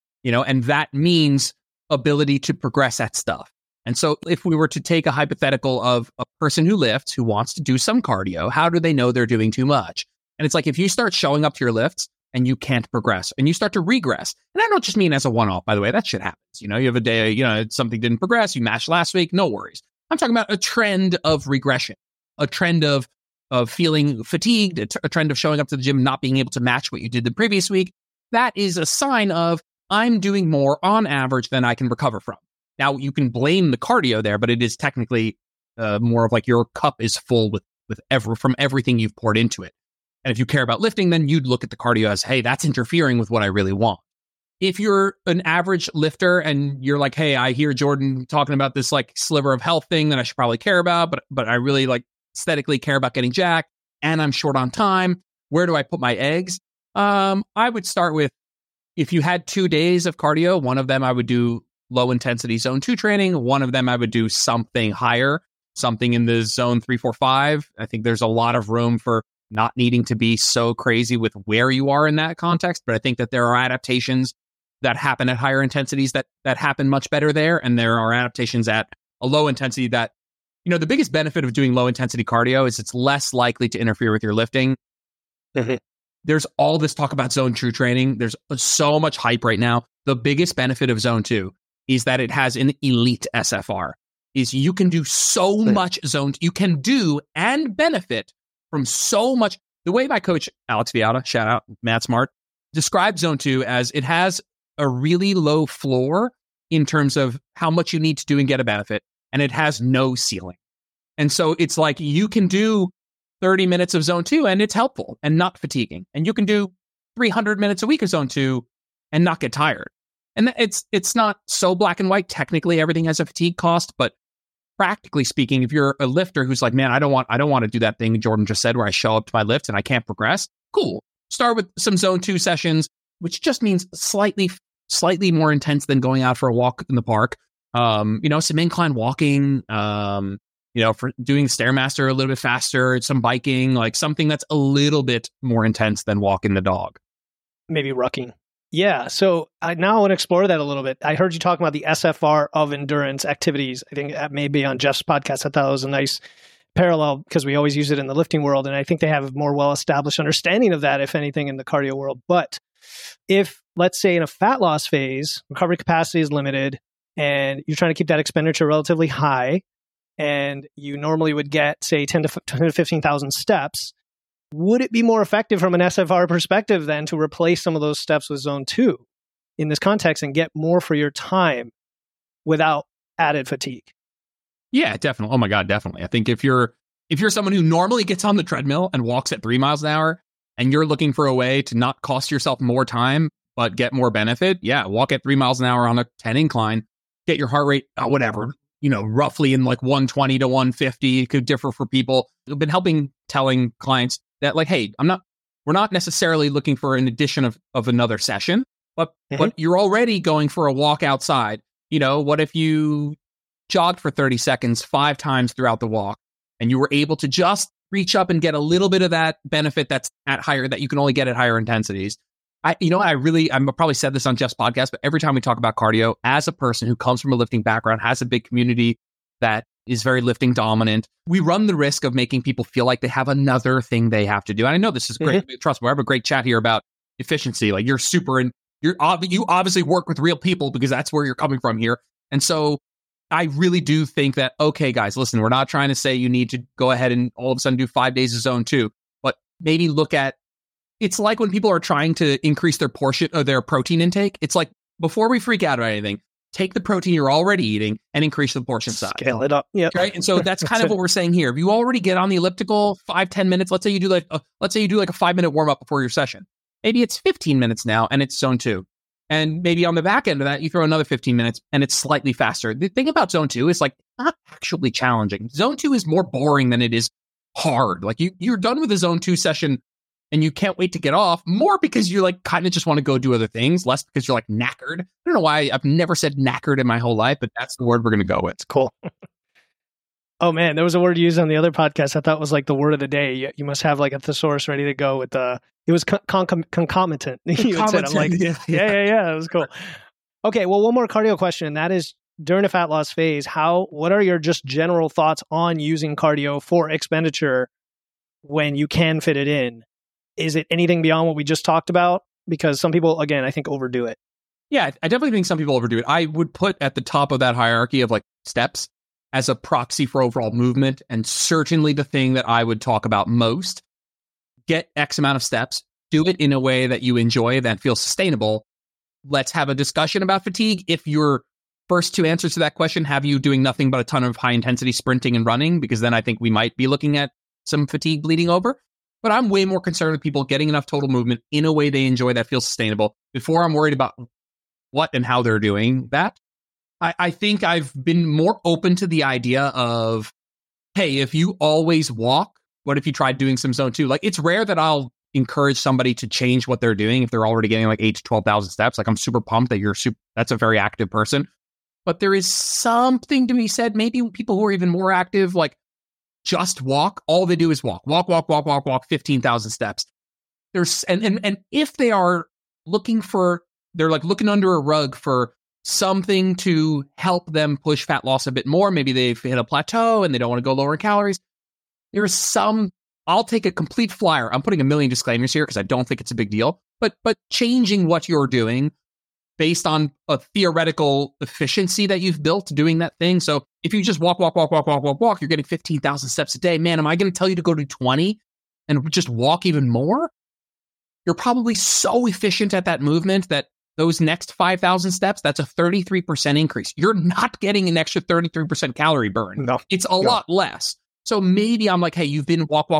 and that means ability to progress at stuff. And so if we were to take a hypothetical of a person who lifts, who wants to do some cardio, how do they know they're doing too much? And it's like, if you start showing up to your lifts and you can't progress and you start to regress, and I don't just mean as a one-off, by the way, that shit happens. You have a day, something didn't progress, you mashed last week, no worries. I'm talking about a trend of regression, a trend of feeling fatigued, a trend of showing up to the gym, not being able to match what you did the previous week. That is a sign of I'm doing more on average than I can recover from. Now, you can blame the cardio there, but it is technically more of like your cup is full from everything you've poured into it. And if you care about lifting, then you'd look at the cardio as, hey, that's interfering with what I really want. If you're an average lifter and you're like, hey, I hear Jordan talking about this like sliver of health thing that I should probably care about, but I really like aesthetically care about getting jacked and I'm short on time, where do I put my eggs? I would start with, if you had 2 days of cardio, one of them I would do low intensity zone 2 training. One of them I would do something higher, something in the zone 3, 4, 5. I think there's a lot of room for not needing to be so crazy with where you are in that context. But I think that there are adaptations that happen at higher intensities that happen much better there. And there are adaptations at a low intensity that, the biggest benefit of doing low intensity cardio is it's less likely to interfere with your lifting. Mm-hmm. There's all this talk about zone 2 training. There's so much hype right now. The biggest benefit of zone 2 is that it has an elite SFR, is you can do so much zone. You can do and benefit from so much. The way my coach, Alex Viata, shout out, Matt Smart, described zone 2 as it has a really low floor in terms of how much you need to do and get a benefit, and it has no ceiling. And so it's like you can do 30 minutes of zone 2 and it's helpful and not fatiguing. And you can do 300 minutes a week of zone 2 and not get tired. And it's not so black and white. Technically, everything has a fatigue cost, but practically speaking, if you're a lifter who's like, man, I don't want to do that thing Jordan just said where I show up to my lift and I can't progress. Cool. Start with some zone 2 sessions, which just means slightly more intense than going out for a walk in the park. Some incline walking, for doing Stairmaster a little bit faster, some biking, like something that's a little bit more intense than walking the dog. Maybe rucking. Yeah. So I now want to explore that a little bit. I heard you talking about the SFR of endurance activities. I think that may be on Jeff's podcast. I thought it was a nice parallel because we always use it in the lifting world. And I think they have a more well-established understanding of that, if anything, in the cardio world. But if, let's say, in a fat loss phase, recovery capacity is limited and you're trying to keep that expenditure relatively high, and you normally would get, say, 10 to 15,000 steps, would it be more effective from an SFR perspective then to replace some of those steps with zone 2 in this context and get more for your time without added fatigue? Yeah, definitely. Oh my God, definitely. I think if you're someone who normally gets on the treadmill and walks at 3 miles an hour and you're looking for a way to not cost yourself more time but get more benefit, yeah, walk at 3 miles an hour on a 10 incline, get your heart rate, whatever, roughly in like 120 to 150. It could differ for people. I've been telling clients that like, hey, we're not necessarily looking for an addition of another session, but you're already going for a walk outside. What if you jogged for 30 seconds 5 times throughout the walk and you were able to just reach up and get a little bit of that benefit that's at higher, that you can only get at higher intensities. I'm probably said this on Jeff's podcast, but every time we talk about cardio, as a person who comes from a lifting background, has a big community that is very lifting dominant, we run the risk of making people feel like they have another thing they have to do. And I know this is great. Mm-hmm. Trust me, I have a great chat here about efficiency. Like you obviously work with real people because that's where you're coming from here. And so I really do think that, okay, guys, listen, we're not trying to say you need to go ahead and all of a sudden do 5 days of zone 2, but maybe look at, it's like when people are trying to increase their portion or their protein intake. It's like, before we freak out about anything, take the protein you're already eating and increase the portion size. Scale it up. Yeah. Right. And so that's kind of what we're saying here. If you already get on the elliptical 5-10 minutes, let's say you do like a 5-minute warm up before your session. Maybe it's 15 minutes now and it's zone 2. And maybe on the back end of that, you throw another 15 minutes and it's slightly faster. The thing about zone 2 is like not actually challenging. Zone 2 is more boring than it is hard. Like you're done with the zone 2 session and you can't wait to get off, more because you like kind of just want to go do other things, less because you're like knackered. I don't know why I've never said knackered in my whole life, but that's the word we're going to go with. It's cool. Oh man, there was a word used on the other podcast I thought was like the word of the day. You must have like a thesaurus ready to go with it was concomitant. You had said. I'm like, yeah. That was cool. Okay, well, one more cardio question, and that is during a fat loss phase, what are your just general thoughts on using cardio for expenditure when you can fit it in? Is it anything beyond what we just talked about? Because some people, again, I think overdo it. Yeah, I definitely think some people overdo it. I would put at the top of that hierarchy of like steps as a proxy for overall movement, and certainly the thing that I would talk about most. Get X amount of steps, do it in a way that you enjoy, that feels sustainable. Let's have a discussion about fatigue. If your first two answers to that question have you doing nothing but a ton of high intensity sprinting and running, because then I think we might be looking at some fatigue bleeding over. But I'm way more concerned with people getting enough total movement in a way they enjoy that feels sustainable before I'm worried about what and how they're doing that. I think I've been more open to the idea of, hey, if you always walk, what if you tried doing some zone 2? Like, it's rare that I'll encourage somebody to change what they're doing if they're already getting like 8 to 12,000 steps. Like, I'm super pumped that that's a very active person. But there is something to be said, maybe people who are even more active, like just walk. All they do is walk, 15,000 steps. And if they are they're like looking under a rug for something to help them push fat loss a bit more. Maybe they've hit a plateau and they don't want to go lower in calories. I'll take a complete flyer. I'm putting a million disclaimers here because I don't think it's a big deal, but changing what you're doing based on a theoretical efficiency that you've built doing that thing. So if you just walk, you're getting 15,000 steps a day. Man, am I going to tell you to go to 20 and just walk even more? You're probably so efficient at that movement that those next 5,000 steps, that's a 33% increase. You're not getting an extra 33% calorie burn. No. It's a lot less. So maybe I'm like, hey, you've been walk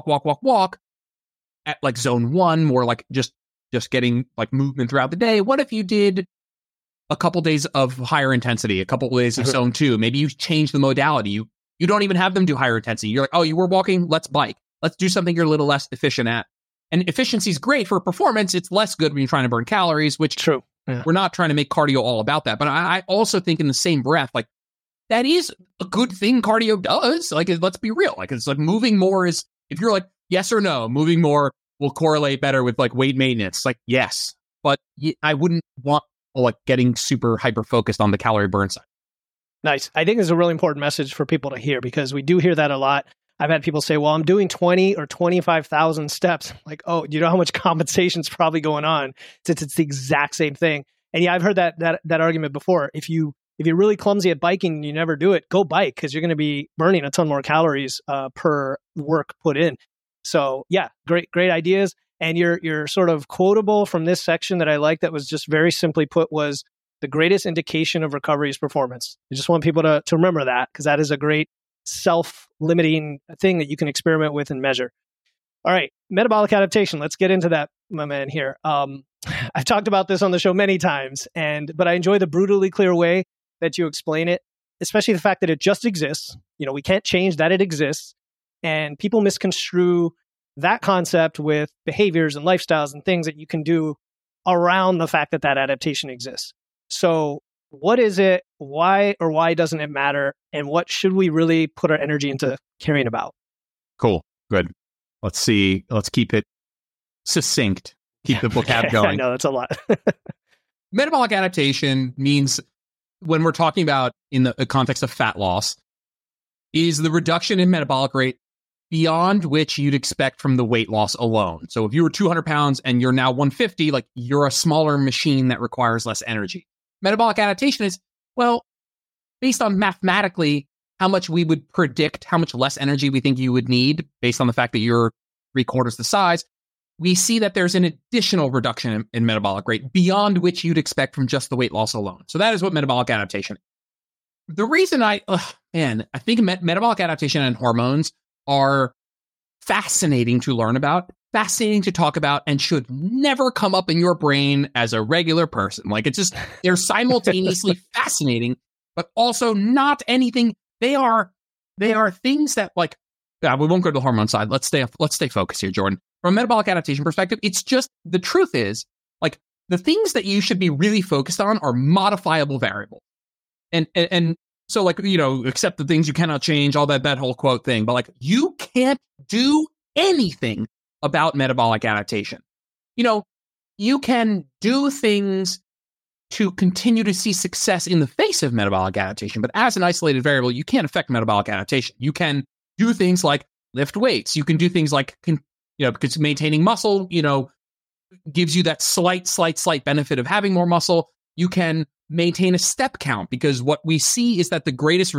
at like zone 1, more like just getting like movement throughout the day. What if you did a couple days of higher intensity, a couple of days of zone 2? Maybe you change the modality. You don't even have them do higher intensity. You're like, oh, you were walking, let's bike. Let's do something you're a little less efficient at. And efficiency is great for performance. It's less good when you're trying to burn calories, which true. Yeah. We're not trying to make cardio all about that. But I also think in the same breath, like, that is a good thing cardio does. Like, let's be real. Like, it's like moving more is, if you're like, yes or no, moving more will correlate better with like weight maintenance. Like, yes, but I wouldn't want like getting super hyper focused on the calorie burn side. Nice. I think it's a really important message for people to hear, because we do hear that a lot. I've had people say, well, I'm doing 20 or 25,000 steps. Like, oh, you know how much compensation's probably going on, since it's the exact same thing. And yeah, I've heard that argument before. If you're really clumsy at biking and you never do it, go bike, because you're going to be burning a ton more calories per work put in. So yeah, great ideas. And your sort of quotable from this section that I like, that was just very simply put, was the greatest indication of recovery is performance. I just want people to remember that, because that is a great self-limiting thing that you can experiment with and measure. All right, metabolic adaptation. Let's get into that, my man here. I've talked about this on the show many times, but I enjoy the brutally clear way that you explain it, especially the fact that it just exists. You know, we can't change that it exists, and people misconstrue that concept with behaviors and lifestyles and things that you can do around the fact that adaptation exists. So what is it? Why doesn't it matter? And what should we really put our energy into caring about? Cool. Good. Let's see. Let's keep it succinct. Keep the vocab going. I know, that's a lot. Metabolic adaptation means, when we're talking about in the context of fat loss, is the reduction in metabolic rate beyond which you'd expect from the weight loss alone. So if you were 200 pounds and you're now 150, like, you're a smaller machine that requires less energy. Metabolic adaptation is, well, based on mathematically how much we would predict, how much less energy we think you would need based on the fact that you're 3/4 the size. We see that there's an additional reduction in metabolic rate beyond which you'd expect from just the weight loss alone. So that is what metabolic adaptation is. The reason I think metabolic adaptation and hormones are fascinating to learn about, fascinating to talk about, and should never come up in your brain as a regular person. Like, it's just, they're simultaneously fascinating, but also not anything. They are things that, like, we won't go to the hormone side. Let's stay focused here, Jordan. From a metabolic adaptation perspective, it's just, the truth is, like, the things that you should be really focused on are modifiable variables. And So like, accept the things you cannot change, all that whole quote thing. But like, you can't do anything about metabolic adaptation. You can do things to continue to see success in the face of metabolic adaptation, but as an isolated variable, you can't affect metabolic adaptation. You can do things like lift weights. You can do things like, because maintaining muscle, gives you that slight benefit of having more muscle. You can maintain a step count, because what we see is that the greatest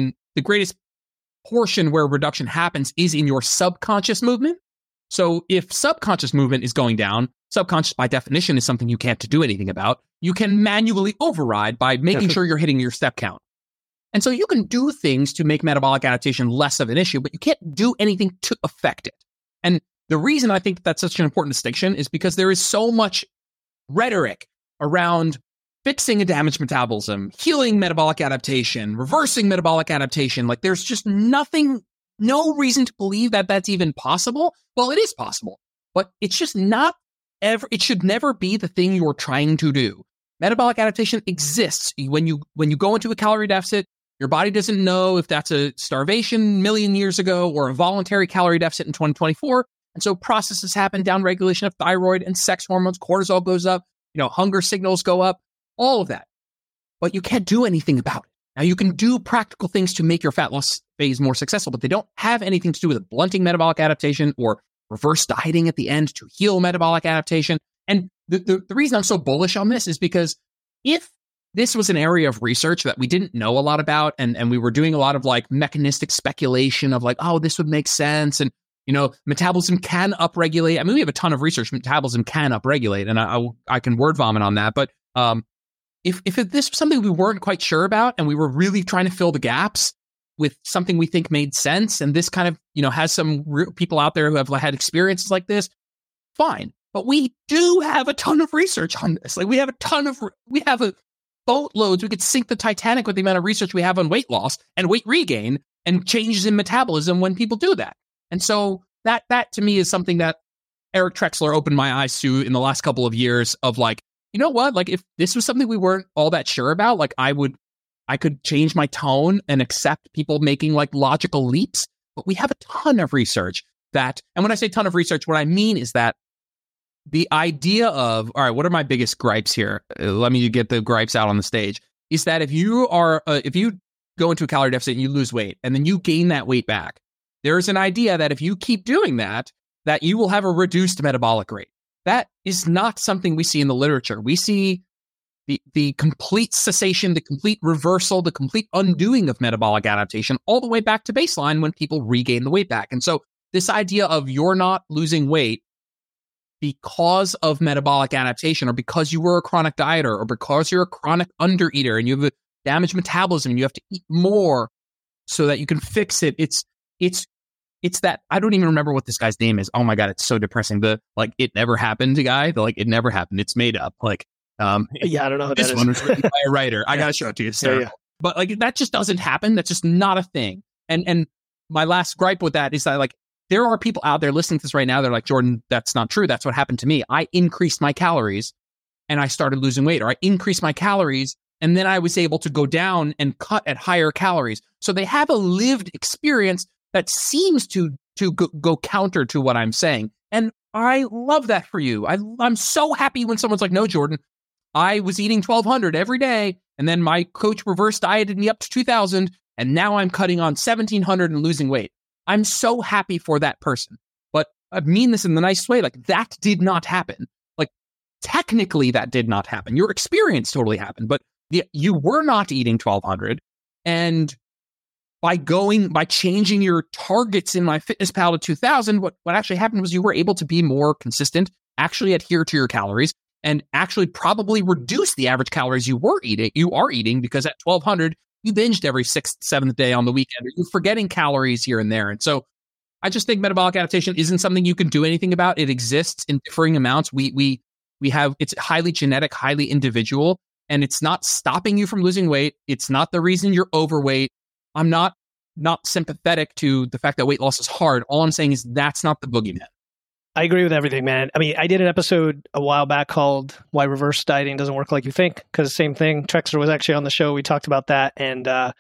portion where reduction happens is in your subconscious movement. So if subconscious movement is going down, subconscious by definition is something you can't do anything about. You can manually override by making sure you're hitting your step count. And so you can do things to make metabolic adaptation less of an issue, but you can't do anything to affect it. And the reason I think that's such an important distinction is because there is so much rhetoric around fixing a damaged metabolism, healing metabolic adaptation, reversing metabolic adaptation. Like there's just no reason to believe that that's even possible. Well, it is possible, but it's just it should never be the thing you're trying to do. Metabolic adaptation exists. When you go into a calorie deficit, your body doesn't know if that's a starvation million years ago or a voluntary calorie deficit in 2024. And so processes happen, downregulation of thyroid and sex hormones, cortisol goes up, hunger signals go up, all of that. But you can't do anything about it. Now, you can do practical things to make your fat loss phase more successful, but they don't have anything to do with blunting metabolic adaptation or reverse dieting at the end to heal metabolic adaptation. And the reason I'm so bullish on this is because if this was an area of research that we didn't know a lot about, and we were doing a lot of like mechanistic speculation of like, oh, this would make sense, and metabolism can upregulate. I mean, we have a ton of research. Metabolism can upregulate, and I can word vomit on that. But if this was something we weren't quite sure about, and we were really trying to fill the gaps with something we think made sense, and this kind of has some people out there who have had experiences like this, fine. But we do have a ton of research on this. Like we have a boatloads. We could sink the Titanic with the amount of research we have on weight loss and weight regain and changes in metabolism when people do that. And so that to me is something that Eric Trexler opened my eyes to in the last couple of years of like, you know what? Like if this was something we weren't all that sure about, like I could change my tone and accept people making like logical leaps. But we have a ton of research and when I say ton of research, what I mean is that the idea of, all right, what are my biggest gripes here? Let me get the gripes out on the stage. Is that if you go into a calorie deficit and you lose weight and then you gain that weight back, there's an idea that if you keep doing that you will have a reduced metabolic rate. That is not something we see in the literature. We see the complete cessation, the complete reversal, the complete undoing of metabolic adaptation all the way back to baseline when people regain the weight back. And so this idea of you're not losing weight because of metabolic adaptation, or because you were a chronic dieter, or because you're a chronic undereater and you have a damaged metabolism and you have to eat more so that you can fix it. It's that, I don't even remember what this guy's name is. Oh my God, it's so depressing. The like, it never happened guy. The like, it never happened. It's made up. Like, yeah, I don't know who this that one is. was written by a writer. I gotta show it to you. It's terrible. Yeah. But like, that just doesn't happen. That's just not a thing. And my last gripe with that is that like, there are people out there listening to this right now. They're like, Jordan, that's not true. That's what happened to me. I increased my calories and I started losing weight, or I increased my calories and then I was able to go down and cut at higher calories. So they have a lived experience that seems to go counter to what I'm saying. And I love that for you. I'm so happy when someone's like, no, Jordan, I was eating 1,200 every day. And then my coach reverse dieted me up to 2,000. And now I'm cutting on 1,700 and losing weight. I'm so happy for that person. But I mean this in the nicest way. Like that did not happen. Like technically that did not happen. Your experience totally happened, but you were not eating 1,200. And by changing your targets in MyFitnessPal to 2,000, what actually happened was you were able to be more consistent, actually adhere to your calories, and actually probably reduce the average calories you are eating, because at 1,200, you binged every 6th, 7th day on the weekend, or you're forgetting calories here and there. And so I just think metabolic adaptation isn't something you can do anything about. It exists in differing amounts. We have, it's highly genetic, highly individual, and it's not stopping you from losing weight. It's not the reason you're overweight. I'm not sympathetic to the fact that weight loss is hard. All I'm saying is that's not the boogeyman. I agree with everything, man. I mean, I did an episode a while back called Why Reverse Dieting Doesn't Work Like You Think, because same thing. Trexler was actually on the show. We talked about that. And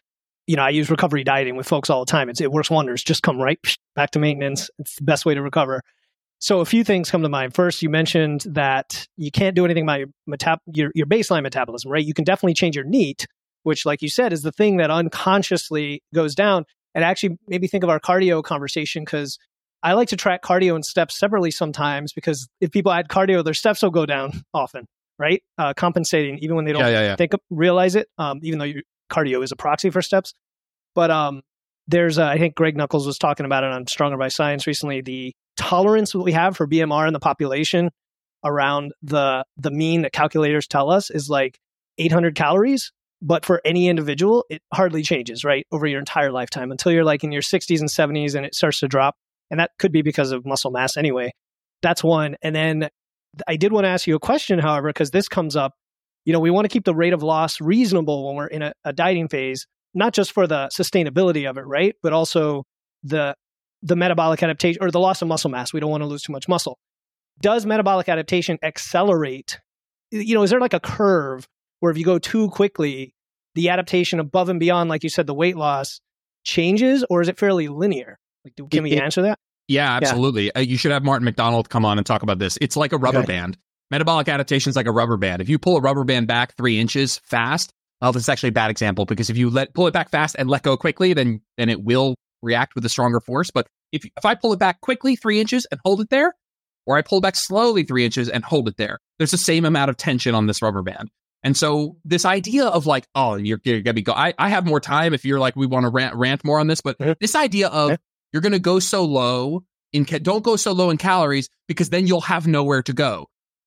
I use recovery dieting with folks all the time. It works wonders. Just come right back to maintenance. It's the best way to recover. So a few things come to mind. First, you mentioned that you can't do anything about your baseline metabolism, right? You can definitely change your NEAT, which, like you said, is the thing that unconsciously goes down. And actually, maybe think of our cardio conversation, because I like to track cardio and steps separately sometimes, because if people add cardio, their steps will go down often, right? Compensating, even when they don't realize it, even though your cardio is a proxy for steps. But there's, I think Greg Nuckols was talking about it on Stronger by Science recently, the tolerance that we have for BMR in the population around the mean that calculators tell us is like 800 calories. But for any individual, it hardly changes, right, over your entire lifetime until you're like in your 60s and 70s and it starts to drop. And that could be because of muscle mass anyway. That's one. And then I did want to ask you a question, however, because this comes up. We want to keep the rate of loss reasonable when we're in a dieting phase, not just for the sustainability of it, right, but also the metabolic adaptation or the loss of muscle mass. We don't want to lose too much muscle. Does metabolic adaptation accelerate? Is there like a curve where if you go too quickly, the adaptation above and beyond, like you said, the weight loss changes, or is it fairly linear? Can we answer that? Yeah, absolutely. You should have Martin McDonald come on and talk about this. It's like a rubber band. Metabolic adaptation is like a rubber band. If you pull a rubber band back 3 inches fast, well, this is actually a bad example, because if you pull it back fast and let go quickly, then it will react with a stronger force. But if I pull it back quickly 3 inches and hold it there, or I pull back slowly 3 inches and hold it there, there's the same amount of tension on this rubber band. And so this idea of like, oh, you're going to be I have more time if you're like, we want to rant more on this, but this idea of you're going to go so low don't go so low in calories, because then you'll have nowhere to go.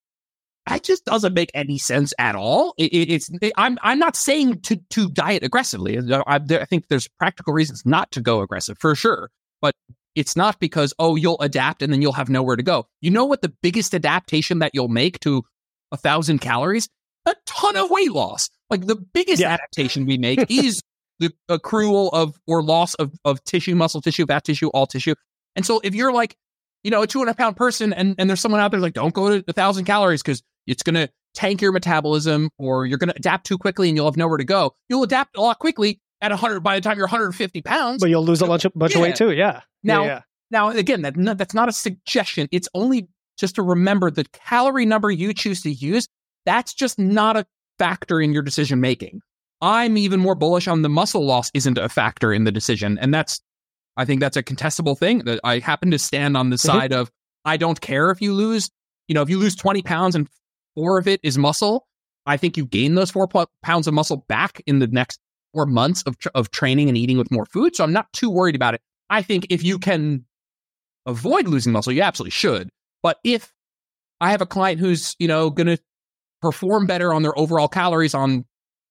That just doesn't make any sense at all. I'm not saying to diet aggressively. I think there's practical reasons not to go aggressive for sure, but it's not because, you'll adapt and then you'll have nowhere to go. You know what the biggest adaptation that you'll make to 1,000 calories? A ton of weight loss. Like the biggest adaptation we make is the accrual of or loss of tissue, muscle tissue, fat tissue, all tissue. And so if you're like, a 200-pound person and there's someone out there like, don't go to 1,000 calories because it's going to tank your metabolism, or you're going to adapt too quickly and you'll have nowhere to go. You'll adapt a lot quickly at 100 by the time you're 150 pounds. But you'll lose a bunch of weight too. Yeah. Now again, that's not a suggestion. It's only just to remember the calorie number you choose to use. That's just not a factor in your decision making. I'm even more bullish on the muscle loss isn't a factor in the decision. And I think that's a contestable thing. That I happen to stand on the side of, I don't care if you lose, if you lose 20 pounds and 4 of it is muscle, I think you gain those 4 pounds of muscle back in the next 4 months of training and eating with more food. So I'm not too worried about it. I think if you can avoid losing muscle, you absolutely should. But if I have a client who's, going to perform better on their overall calories on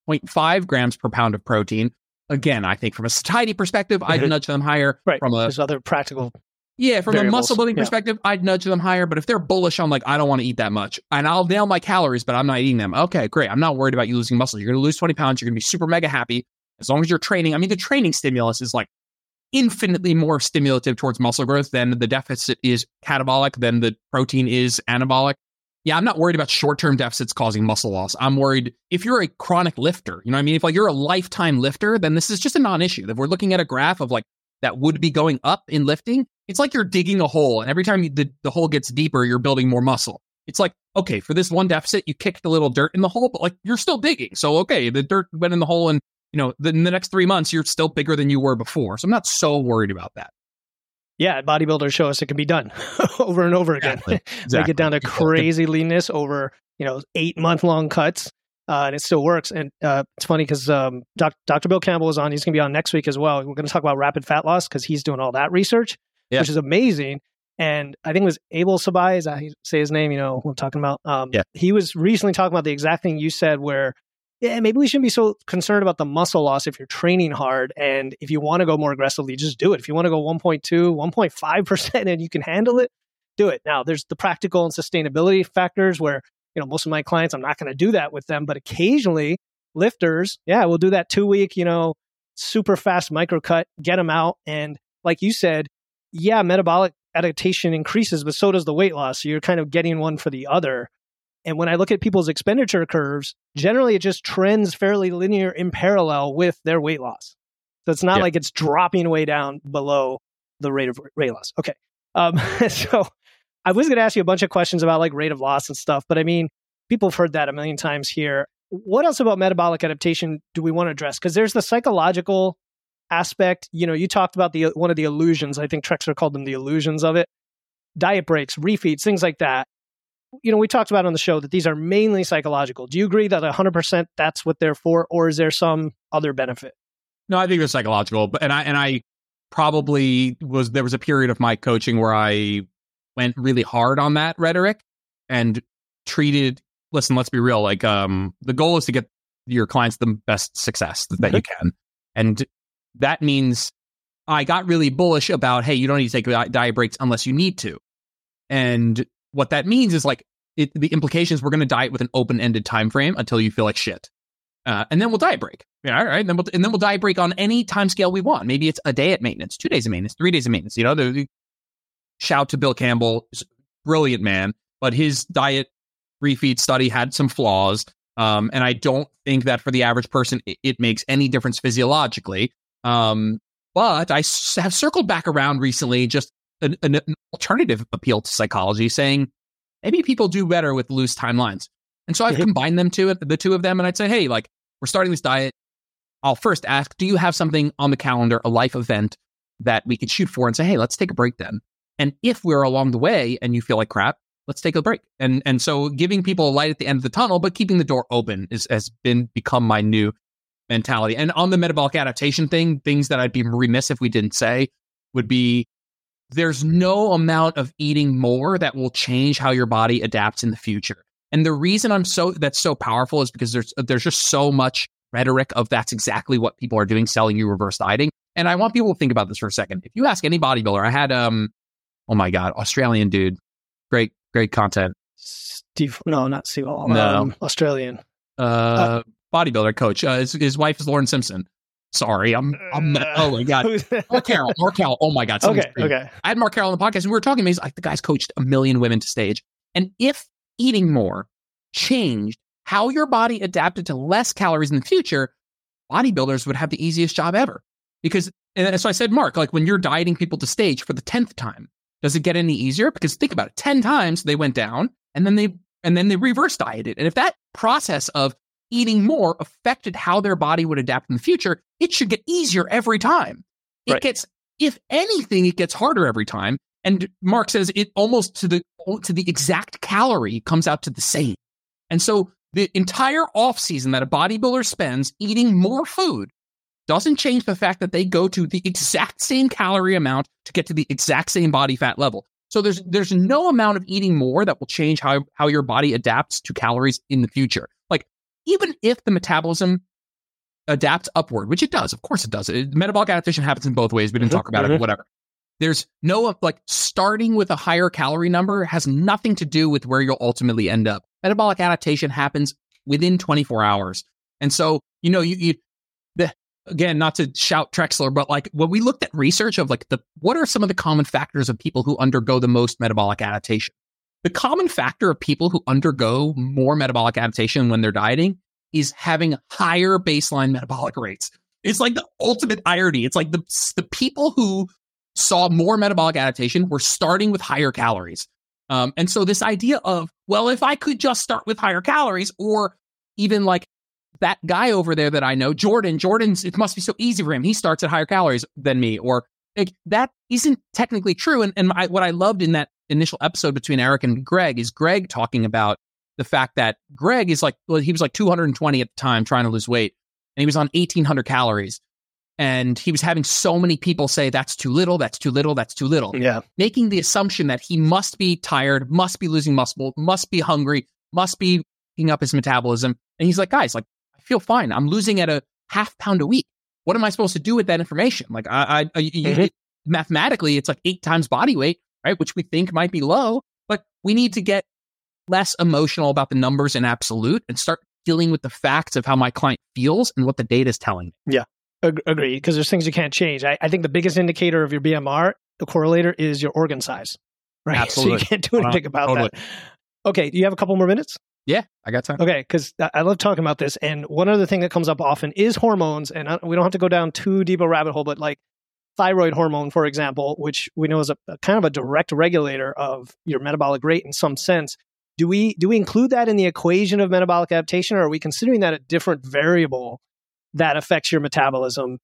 0.5 grams per pound of protein, again, I think from a satiety perspective, I'd nudge them higher. Right. There's other practical from a muscle building perspective, I'd nudge them higher. But if they're bullish on like, I don't want to eat that much and I'll nail my calories, but I'm not eating them. Okay, great. I'm not worried about you losing muscle. You're going to lose 20 pounds. You're going to be super mega happy as long as you're training. I mean, the training stimulus is like infinitely more stimulative towards muscle growth than the deficit is catabolic, than the protein is anabolic. Yeah, I'm not worried about short-term deficits causing muscle loss. I'm worried if you're a chronic lifter, if like you're a lifetime lifter, then this is just a non-issue. If we're looking at a graph of like that would be going up in lifting, it's like you're digging a hole, and every time the hole gets deeper, you're building more muscle. It's like, okay, for this one deficit, you kicked a little dirt in the hole, but like you're still digging. So, okay, the dirt went in the hole, and in the next 3 months, you're still bigger than you were before. So I'm not so worried about that. Yeah, bodybuilders show us it can be done over and over again. Exactly. They get down to crazy leanness over 8-month-long cuts, and it still works. And it's funny because Dr. Bill Campbell is on. He's going to be on next week as well. We're going to talk about rapid fat loss because he's doing all that research, which is amazing. And I think it was Abel Sabai, is that how you say his name? Who I'm talking about. He was recently talking about the exact thing you said, where maybe we shouldn't be so concerned about the muscle loss if you're training hard. And if you want to go more aggressively, just do it. If you want to go 1.2, 1.5% and you can handle it, do it. Now, there's the practical and sustainability factors where, most of my clients, I'm not going to do that with them. But occasionally, lifters, we'll do that 2-week, super fast microcut, get them out. And like you said, metabolic adaptation increases, but so does the weight loss. So you're kind of getting one for the other. And when I look at people's expenditure curves, generally it just trends fairly linear in parallel with their weight loss. So it's not like it's dropping way down below the rate of weight loss. Okay. So I was going to ask you a bunch of questions about like rate of loss and stuff, but I mean, people have heard that a million times here. What else about metabolic adaptation do we want to address? Because there's the psychological aspect. You know, you talked about one of the illusions. I think Trexler called them the illusions of it. Diet breaks, refeeds, things like that. You know, we talked about on the show that these are mainly psychological. Do you agree that 100% that's what they're for, or is there some other benefit? No, I think they're psychological. But I probably there was a period of my coaching where I went really hard on that rhetoric and treated. Listen, let's be real. Like, the goal is to get your clients the best success that you can, and that means I got really bullish about, hey, you don't need to take diet breaks unless you need to, and what that means is like the implications, we're going to diet with an open-ended time frame until you feel like shit. And then we'll diet break. Yeah, all right. And then we'll diet break on any time scale we want. Maybe it's a day at maintenance, 2 days of maintenance, 3 days of maintenance. You know, shout to Bill Campbell, brilliant man, but his diet refeed study had some flaws. And I don't think that for the average person, it makes any difference physiologically. But I have circled back around recently, just an alternative appeal to psychology, saying maybe people do better with loose timelines. And so I've combined the two of them, and I'd say, hey, like, we're starting this diet. I'll first ask, do you have something on the calendar, a life event that we could shoot for, and say, hey, let's take a break then. And if we're along the way and you feel like crap, let's take a break. And so giving people a light at the end of the tunnel, but keeping the door open has become my new mentality. And on the metabolic adaptation thing, things that I'd be remiss if we didn't say would be, there's no amount of eating more that will change how your body adapts in the future. And the reason that's so powerful is because there's just so much rhetoric of that's exactly what people are doing, selling you reverse dieting. And I want people to think about this for a second. If you ask any bodybuilder, I had oh my God, Australian dude, great content. Steve, no, not Steve, Australian. Bodybuilder coach. His wife is Lauren Simpson. Sorry, I'm oh my God. Mark Carroll. Oh my God. Okay. I had Mark Carroll on the podcast and we were talking, he's like, the guy's coached 1 million women to stage. And if eating more changed how your body adapted to less calories in the future, bodybuilders would have the easiest job ever. And so I said, Mark, like, when you're dieting people to stage for the 10th time, does it get any easier? Because think about it, 10 times they went down and then they reverse dieted. And if that process of eating more affected how their body would adapt in the future, it should get easier every time. If anything, it gets harder every time. And Mark says it almost to the exact calorie comes out to the same. And so the entire off season that a bodybuilder spends eating more food doesn't change the fact that they go to the exact same calorie amount to get to the exact same body fat level. So there's no amount of eating more that will change how your body adapts to calories in the future. Like, even if the metabolism adapts upward, which it does, of course it does. Metabolic adaptation happens in both ways. We didn't talk about it, whatever. There's no, like, starting with a higher calorie number has nothing to do with where you'll ultimately end up. Metabolic adaptation happens within 24 hours. And so, you know, again, not to shout Trexler, but like, when we looked at research of like what are some of the common factors of people who undergo the most metabolic adaptation? The common factor of people who undergo more metabolic adaptation when they're dieting is having higher baseline metabolic rates. It's like the ultimate irony. It's like the people who saw more metabolic adaptation were starting with higher calories. And so this idea of, well, if I could just start with higher calories, or even like that guy over there that I know, Jordan's, it must be so easy for him. He starts at higher calories than me, or like, that isn't technically true. And what I loved in that initial episode between Eric and Greg is Greg talking about the fact that Greg is like, well, he was like 220 at the time trying to lose weight, and he was on 1,800 calories. And he was having so many people say, that's too little, that's too little, that's too little. Yeah. Making the assumption that he must be tired, must be losing muscle, must be hungry, must be picking up his metabolism. And he's like, guys, like, I feel fine. I'm losing at a 0.5 pound a week. What am I supposed to do with that information? Like, mathematically, it's like 8 times body weight, right? Which we think might be low, but we need to get less emotional about the numbers in absolute and start dealing with the facts of how my client feels and what the data is telling me. Yeah. Agree, because there's things you can't change. I think the biggest indicator of your BMR, the correlator, is your organ size, right? Absolutely. So you can't do anything about that. Okay, do you have a couple more minutes? Yeah, I got time. Okay, because I love talking about this. And one other thing that comes up often is hormones. And we don't have to go down too deep a rabbit hole, but like thyroid hormone, for example, which we know is a kind of a direct regulator of your metabolic rate in some sense. Do we include that in the equation of metabolic adaptation, or are we considering that a different variable that affects your metabolism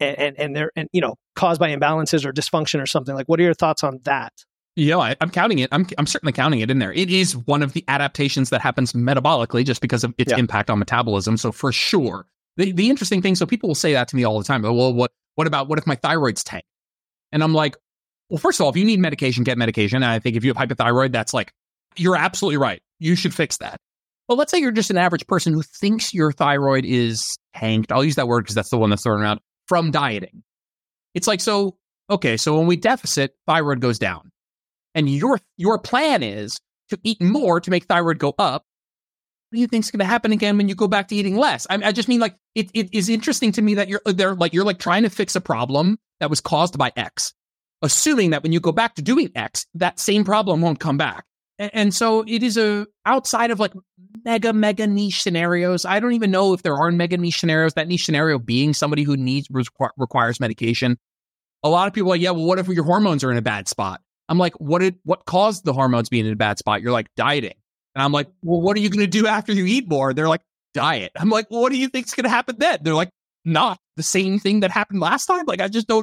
and caused by imbalances or dysfunction or something? Like, what are your thoughts on that? I'm counting it. I'm certainly counting it in there. It is one of the adaptations that happens metabolically just because of its impact on metabolism. So for sure, the interesting thing, so people will say that to me all the time. Well, what if my thyroid's tank? And I'm like, well, first of all, if you need medication, get medication. And I think if you have hypothyroid, that's like, you're absolutely right. You should fix that. But let's say you're just an average person who thinks your thyroid is tanked. I'll use that word because that's the one that's thrown around, from dieting. It's like, so when we deficit, thyroid goes down. And your plan is to eat more to make thyroid go up. What do you think is going to happen again when you go back to eating less? I just mean, like, it is interesting to me that you're trying to fix a problem that was caused by X, assuming that when you go back to doing X, that same problem won't come back. And so it is outside of like mega niche scenarios. I don't even know if there are mega niche scenarios. That niche scenario being somebody who requires medication. A lot of people are like, yeah, well, what if your hormones are in a bad spot? I'm like, what caused the hormones being in a bad spot? You're like, dieting. And I'm like, well, what are you going to do after you eat more? They're like, diet. I'm like, well, what do you think's going to happen then? They're like, not the same thing that happened last time. Like,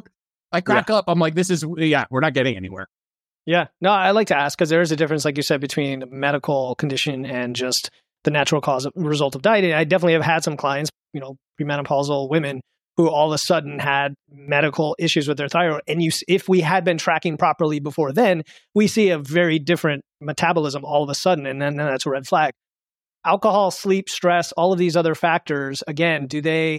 I crack up. I'm like, we're not getting anywhere. Yeah. No, I like to ask because there is a difference, like you said, between medical condition and just the natural result of dieting. I definitely have had some clients, premenopausal women who all of a sudden had medical issues with their thyroid. And if we had been tracking properly before then, we see a very different metabolism all of a sudden. And then that's a red flag. Alcohol, sleep, stress, all of these other factors, again, do they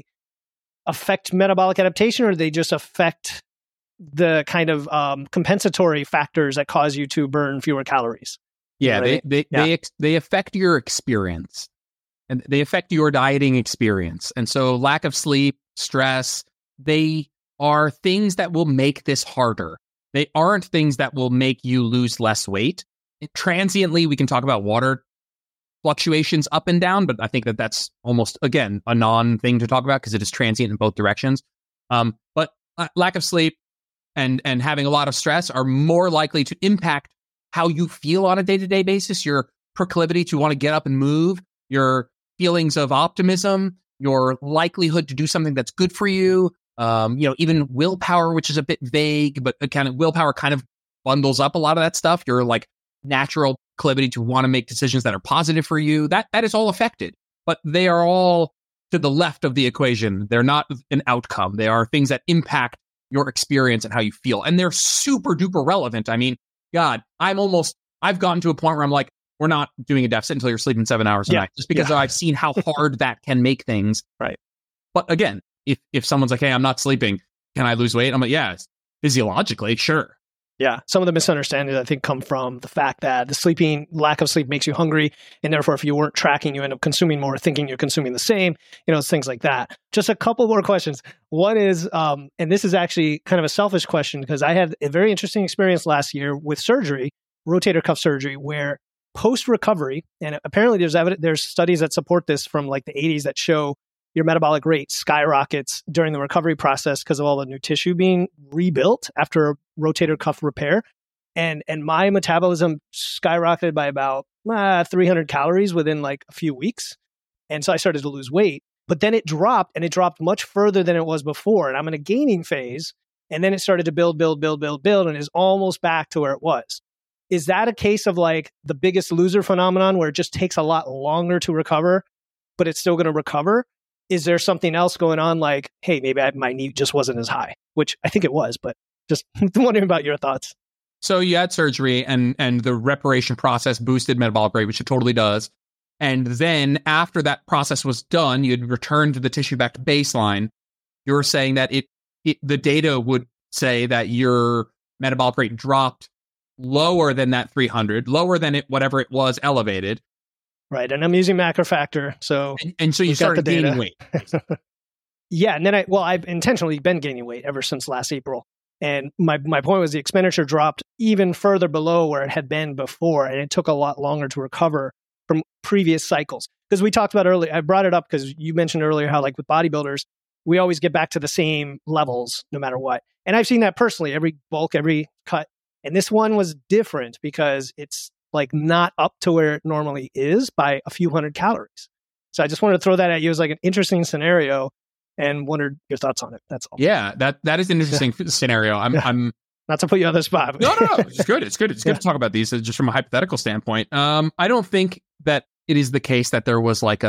affect metabolic adaptation, or do they just affect the kind of compensatory factors that cause you to burn fewer calories? Yeah, they affect your experience, and they affect your dieting experience. And so lack of sleep, stress, they are things that will make this harder. They aren't things that will make you lose less weight. Transiently, we can talk about water fluctuations up and down, but I think that's almost, again, a non-thing to talk about because it is transient in both directions. But lack of sleep and having a lot of stress are more likely to impact how you feel on a day-to-day basis, your proclivity to want to get up and move, your feelings of optimism, your likelihood to do something that's good for you, even willpower, which is a bit vague, but kind of willpower kind of bundles up a lot of that stuff. Your like natural proclivity to want to make decisions that are positive for you, that is all affected. But they are all to the left of the equation. They're not an outcome. They are things that impact your experience and how you feel. And they're super duper relevant. I mean, God, I've gotten to a point where I'm like, we're not doing a deficit until you're sleeping 7 hours a night, just because I've seen how hard that can make things. Right. But again, if someone's like, hey, I'm not sleeping, can I lose weight? I'm like, yeah, physiologically, sure. Yeah. Some of the misunderstandings, I think, come from the fact that the lack of sleep makes you hungry. And therefore, if you weren't tracking, you end up consuming more, thinking you're consuming the same, things like that. Just a couple more questions. One is, and this is actually kind of a selfish question, because I had a very interesting experience last year with surgery, rotator cuff surgery, where post-recovery, and apparently there's studies that support this from like the 80s that show your metabolic rate skyrockets during the recovery process because of all the new tissue being rebuilt after a rotator cuff repair. And my metabolism skyrocketed by about 300 calories within like a few weeks. And so I started to lose weight, but then it dropped, and it dropped much further than it was before. And I'm in a gaining phase. And then it started to build, and is almost back to where it was. Is that a case of like the Biggest Loser phenomenon, where it just takes a lot longer to recover, but it's still going to recover? Is there something else going on, like, hey, maybe my need just wasn't as high, which I think it was, but just wondering about your thoughts. So you had surgery, and the reparation process boosted metabolic rate, which it totally does. And then after that process was done, you'd return to the tissue back to baseline. You're saying that the data would say that your metabolic rate dropped lower than that 300, lower than whatever it was elevated. Right. And I'm using macrofactor. So, and so you started gaining weight. Yeah. And then I've intentionally been gaining weight ever since last April. And my point was the expenditure dropped even further below where it had been before. And it took a lot longer to recover. from previous cycles. Because we talked about earlier, I brought it up because you mentioned earlier how like with bodybuilders, we always get back to the same levels no matter what. And I've seen that personally, every bulk, every cut. And this one was different because it's like not up to where it normally is by a few hundred calories. So I just wanted to throw that at you as like an interesting scenario and wondered your thoughts on it. That's all. Yeah, that is an interesting scenario. I'm not to put you on the spot. No. It's good. It's good to talk about these just from a hypothetical standpoint. I don't think that it is the case that there was like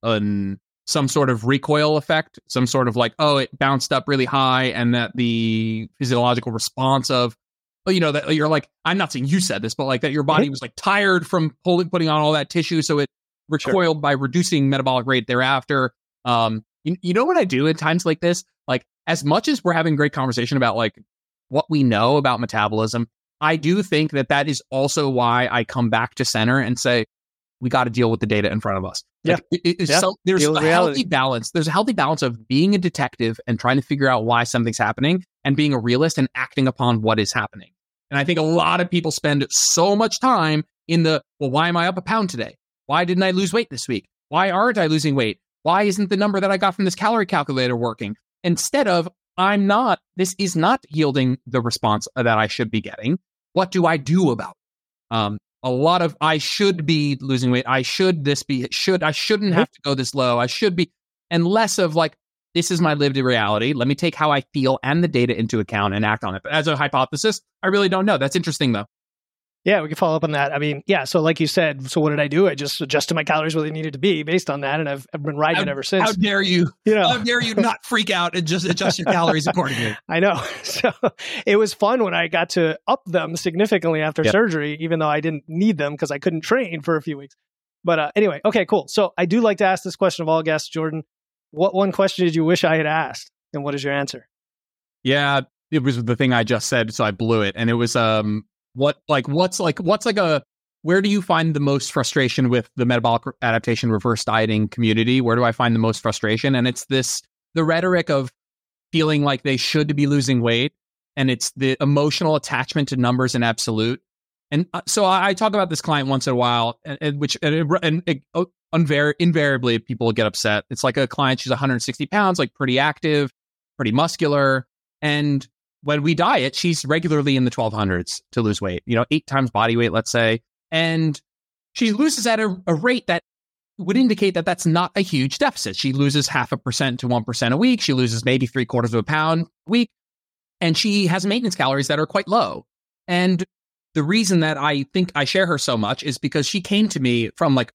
some sort of recoil effect, some sort of like, oh, it bounced up really high, and that the physiological response of, that you're like, I'm not saying you said this, but like that your body was like tired from putting on all that tissue, so it recoiled by reducing metabolic rate thereafter. You know what I do at times like this? Like, as much as we're having great conversation about like what we know about metabolism, I do think that is also why I come back to center and say, we got to deal with the data in front of us. Like, there's a healthy balance. There's a healthy balance of being a detective and trying to figure out why something's happening, and being a realist and acting upon what is happening. And I think a lot of people spend so much time in why am I up a pound today? Why didn't I lose weight this week? Why aren't I losing weight? Why isn't the number that I got from this calorie calculator working? Instead of, this is not yielding the response that I should be getting. What do I do about it? A lot of, I should be losing weight. I shouldn't have to go this low. I should be, and less of like, this is my lived reality. Let me take how I feel and the data into account and act on it. But as a hypothesis, I really don't know. That's interesting though. Yeah, we can follow up on that. I mean, yeah. So like you said, so what did I do? I just adjusted my calories where they needed to be based on that. And I've been riding it ever since. How dare you? How dare you not freak out and just adjust your calories accordingly? I know. So it was fun when I got to up them significantly after surgery, even though I didn't need them because I couldn't train for a few weeks. But anyway, okay, cool. So I do like to ask this question of all guests, Jordan. What one question did you wish I had asked? And what is your answer? Yeah, it was the thing I just said, so I blew it. And it was, where do you find the most frustration with the metabolic adaptation reverse dieting community? Where do I find the most frustration? And it's the rhetoric of feeling like they should be losing weight, and it's the emotional attachment to numbers in absolute. And so I talk about this client once in a while, invariably people get upset. It's like a client, she's 160 pounds, like pretty active, pretty muscular. And when we diet, she's regularly in the 1200s to lose weight, 8 times body weight, let's say. And she loses at a rate that would indicate that that's not a huge deficit. She loses 0.5% to 1% a week. She loses maybe 0.75 pounds a week. And she has maintenance calories that are quite low. And the reason that I think I share her so much is because she came to me from like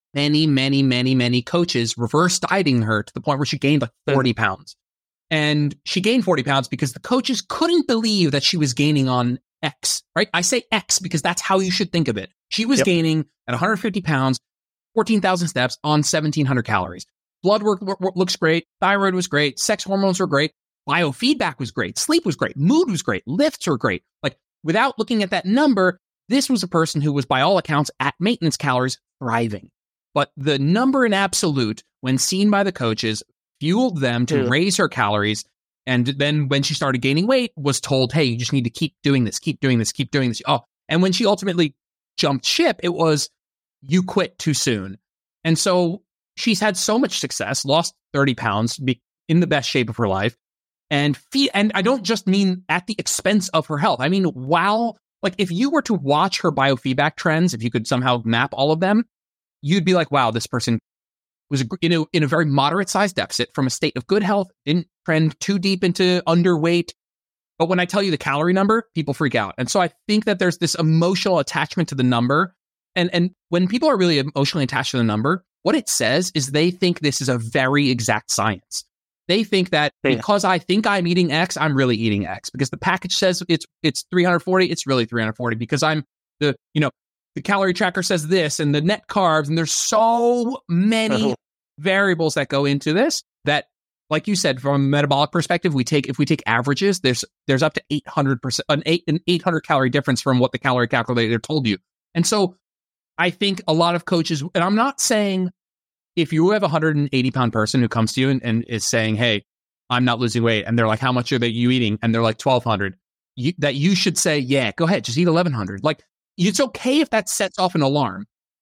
many coaches reverse dieting her to the point where she gained like 40 pounds. And she gained 40 pounds because the coaches couldn't believe that she was gaining on X, right? I say X because that's how you should think of it. She was gaining at 150 pounds, 14,000 steps on 1,700 calories. Blood work looks great. Thyroid was great. Sex hormones were great. Biofeedback was great. Sleep was great. Mood was great. Lifts were great. Like, without looking at that number, this was a person who was, by all accounts, at maintenance calories, thriving. But the number in absolute, when seen by the coaches, fueled them to raise her calories. And then when she started gaining weight, was told, hey, you just need to keep doing this, keep doing this, keep doing this. Oh, and when she ultimately jumped ship, it was, you quit too soon. And so she's had so much success, lost 30 pounds, in the best shape of her life. And I don't just mean at the expense of her health. I mean, if you were to watch her biofeedback trends, if you could somehow map all of them, you'd be like, wow, this person was in a very moderate sized deficit from a state of good health, didn't trend too deep into underweight. But when I tell you the calorie number, people freak out. And so I think that there's this emotional attachment to the number. And when people are really emotionally attached to the number, what it says is they think this is a very exact science. They think that because I think I'm eating X, I'm really eating X. Because the package says it's 340, it's really 340. Because I'm the calorie tracker says this, and the net carbs, and there's so many variables that go into this that, like you said, from a metabolic perspective, if we take averages, there's up to 800%, an 800 calorie difference from what the calorie calculator told you. And so I think a lot of coaches, and I'm not saying, if you have a 180 pound person who comes to you and is saying, hey, I'm not losing weight, and they're like, how much are you eating? And they're like 1,200, that you should say, yeah, go ahead, just eat 1,100. Like, it's okay if that sets off an alarm.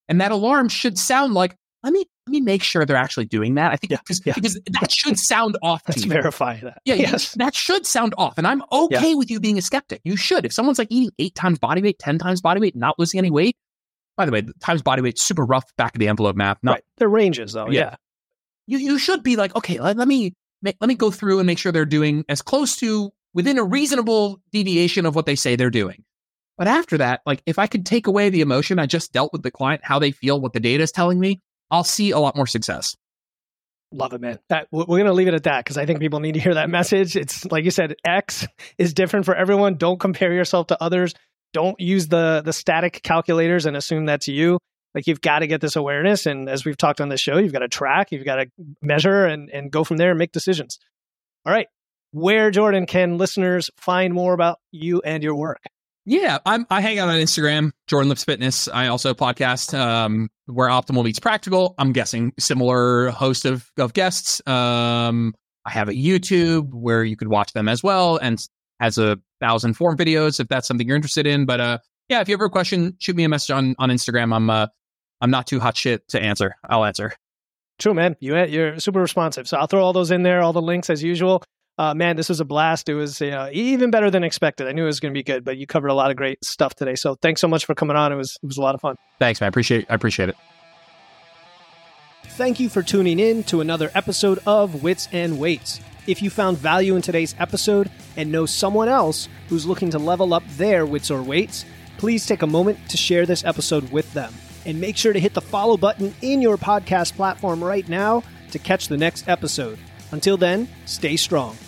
And that alarm should sound like, let me make sure they're actually doing that. I think because that should sound off to Let's you. verify that. Yeah, yes. That should sound off. And I'm okay with you being a skeptic. You should. If someone's like eating 8 times body weight, 10 times body weight, not losing any weight, by the way, the times body weight, super rough back of the envelope math. Right. They're ranges though. Yeah. You should be like, okay, let me go through and make sure they're doing as close to within a reasonable deviation of what they say they're doing. But after that, like if I could take away the emotion I just dealt with the client, how they feel, what the data is telling me, I'll see a lot more success. Love it, man. We're going to leave it at that because I think people need to hear that message. It's like you said, X is different for everyone. Don't compare yourself to others. Don't use the static calculators and assume that's you. Like you've got to get this awareness. And as we've talked on this show, you've got to track, you've got to measure and go from there and make decisions. All right. Where, Jordan, can listeners find more about you and your work? Yeah, I hang out on Instagram, Jordan Lifts Fitness. I also podcast Where Optimal Meets Practical. I'm guessing similar host of guests. I have a YouTube where you could watch them as well, and has 1,000 form videos if that's something you're interested in. But yeah, if you have a question, shoot me a message on Instagram. I'm not too hot shit to answer. I'll answer. True, man. You're super responsive. So I'll throw all those in there, all the links as usual. Man, this was a blast. It was even better than expected. I knew it was going to be good, but you covered a lot of great stuff today. So thanks so much for coming on. It was a lot of fun. Thanks, man. I appreciate it. Thank you for tuning in to another episode of Wits and Weights. If you found value in today's episode and know someone else who's looking to level up their wits or weights, please take a moment to share this episode with them. And make sure to hit the follow button in your podcast platform right now to catch the next episode. Until then, stay strong.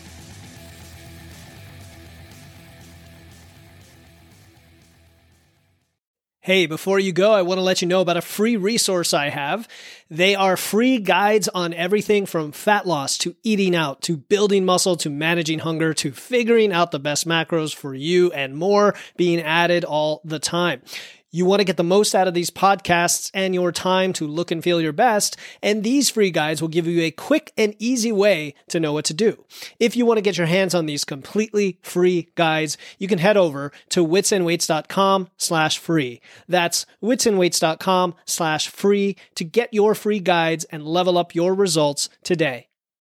Hey, before you go, I want to let you know about a free resource I have. They are free guides on everything from fat loss to eating out to building muscle to managing hunger to figuring out the best macros for you and more being added all the time. You want to get the most out of these podcasts and your time to look and feel your best, and these free guides will give you a quick and easy way to know what to do. If you want to get your hands on these completely free guides, you can head over to witsandweights.com/free. That's witsandweights.com/free to get your free guides and level up your results today.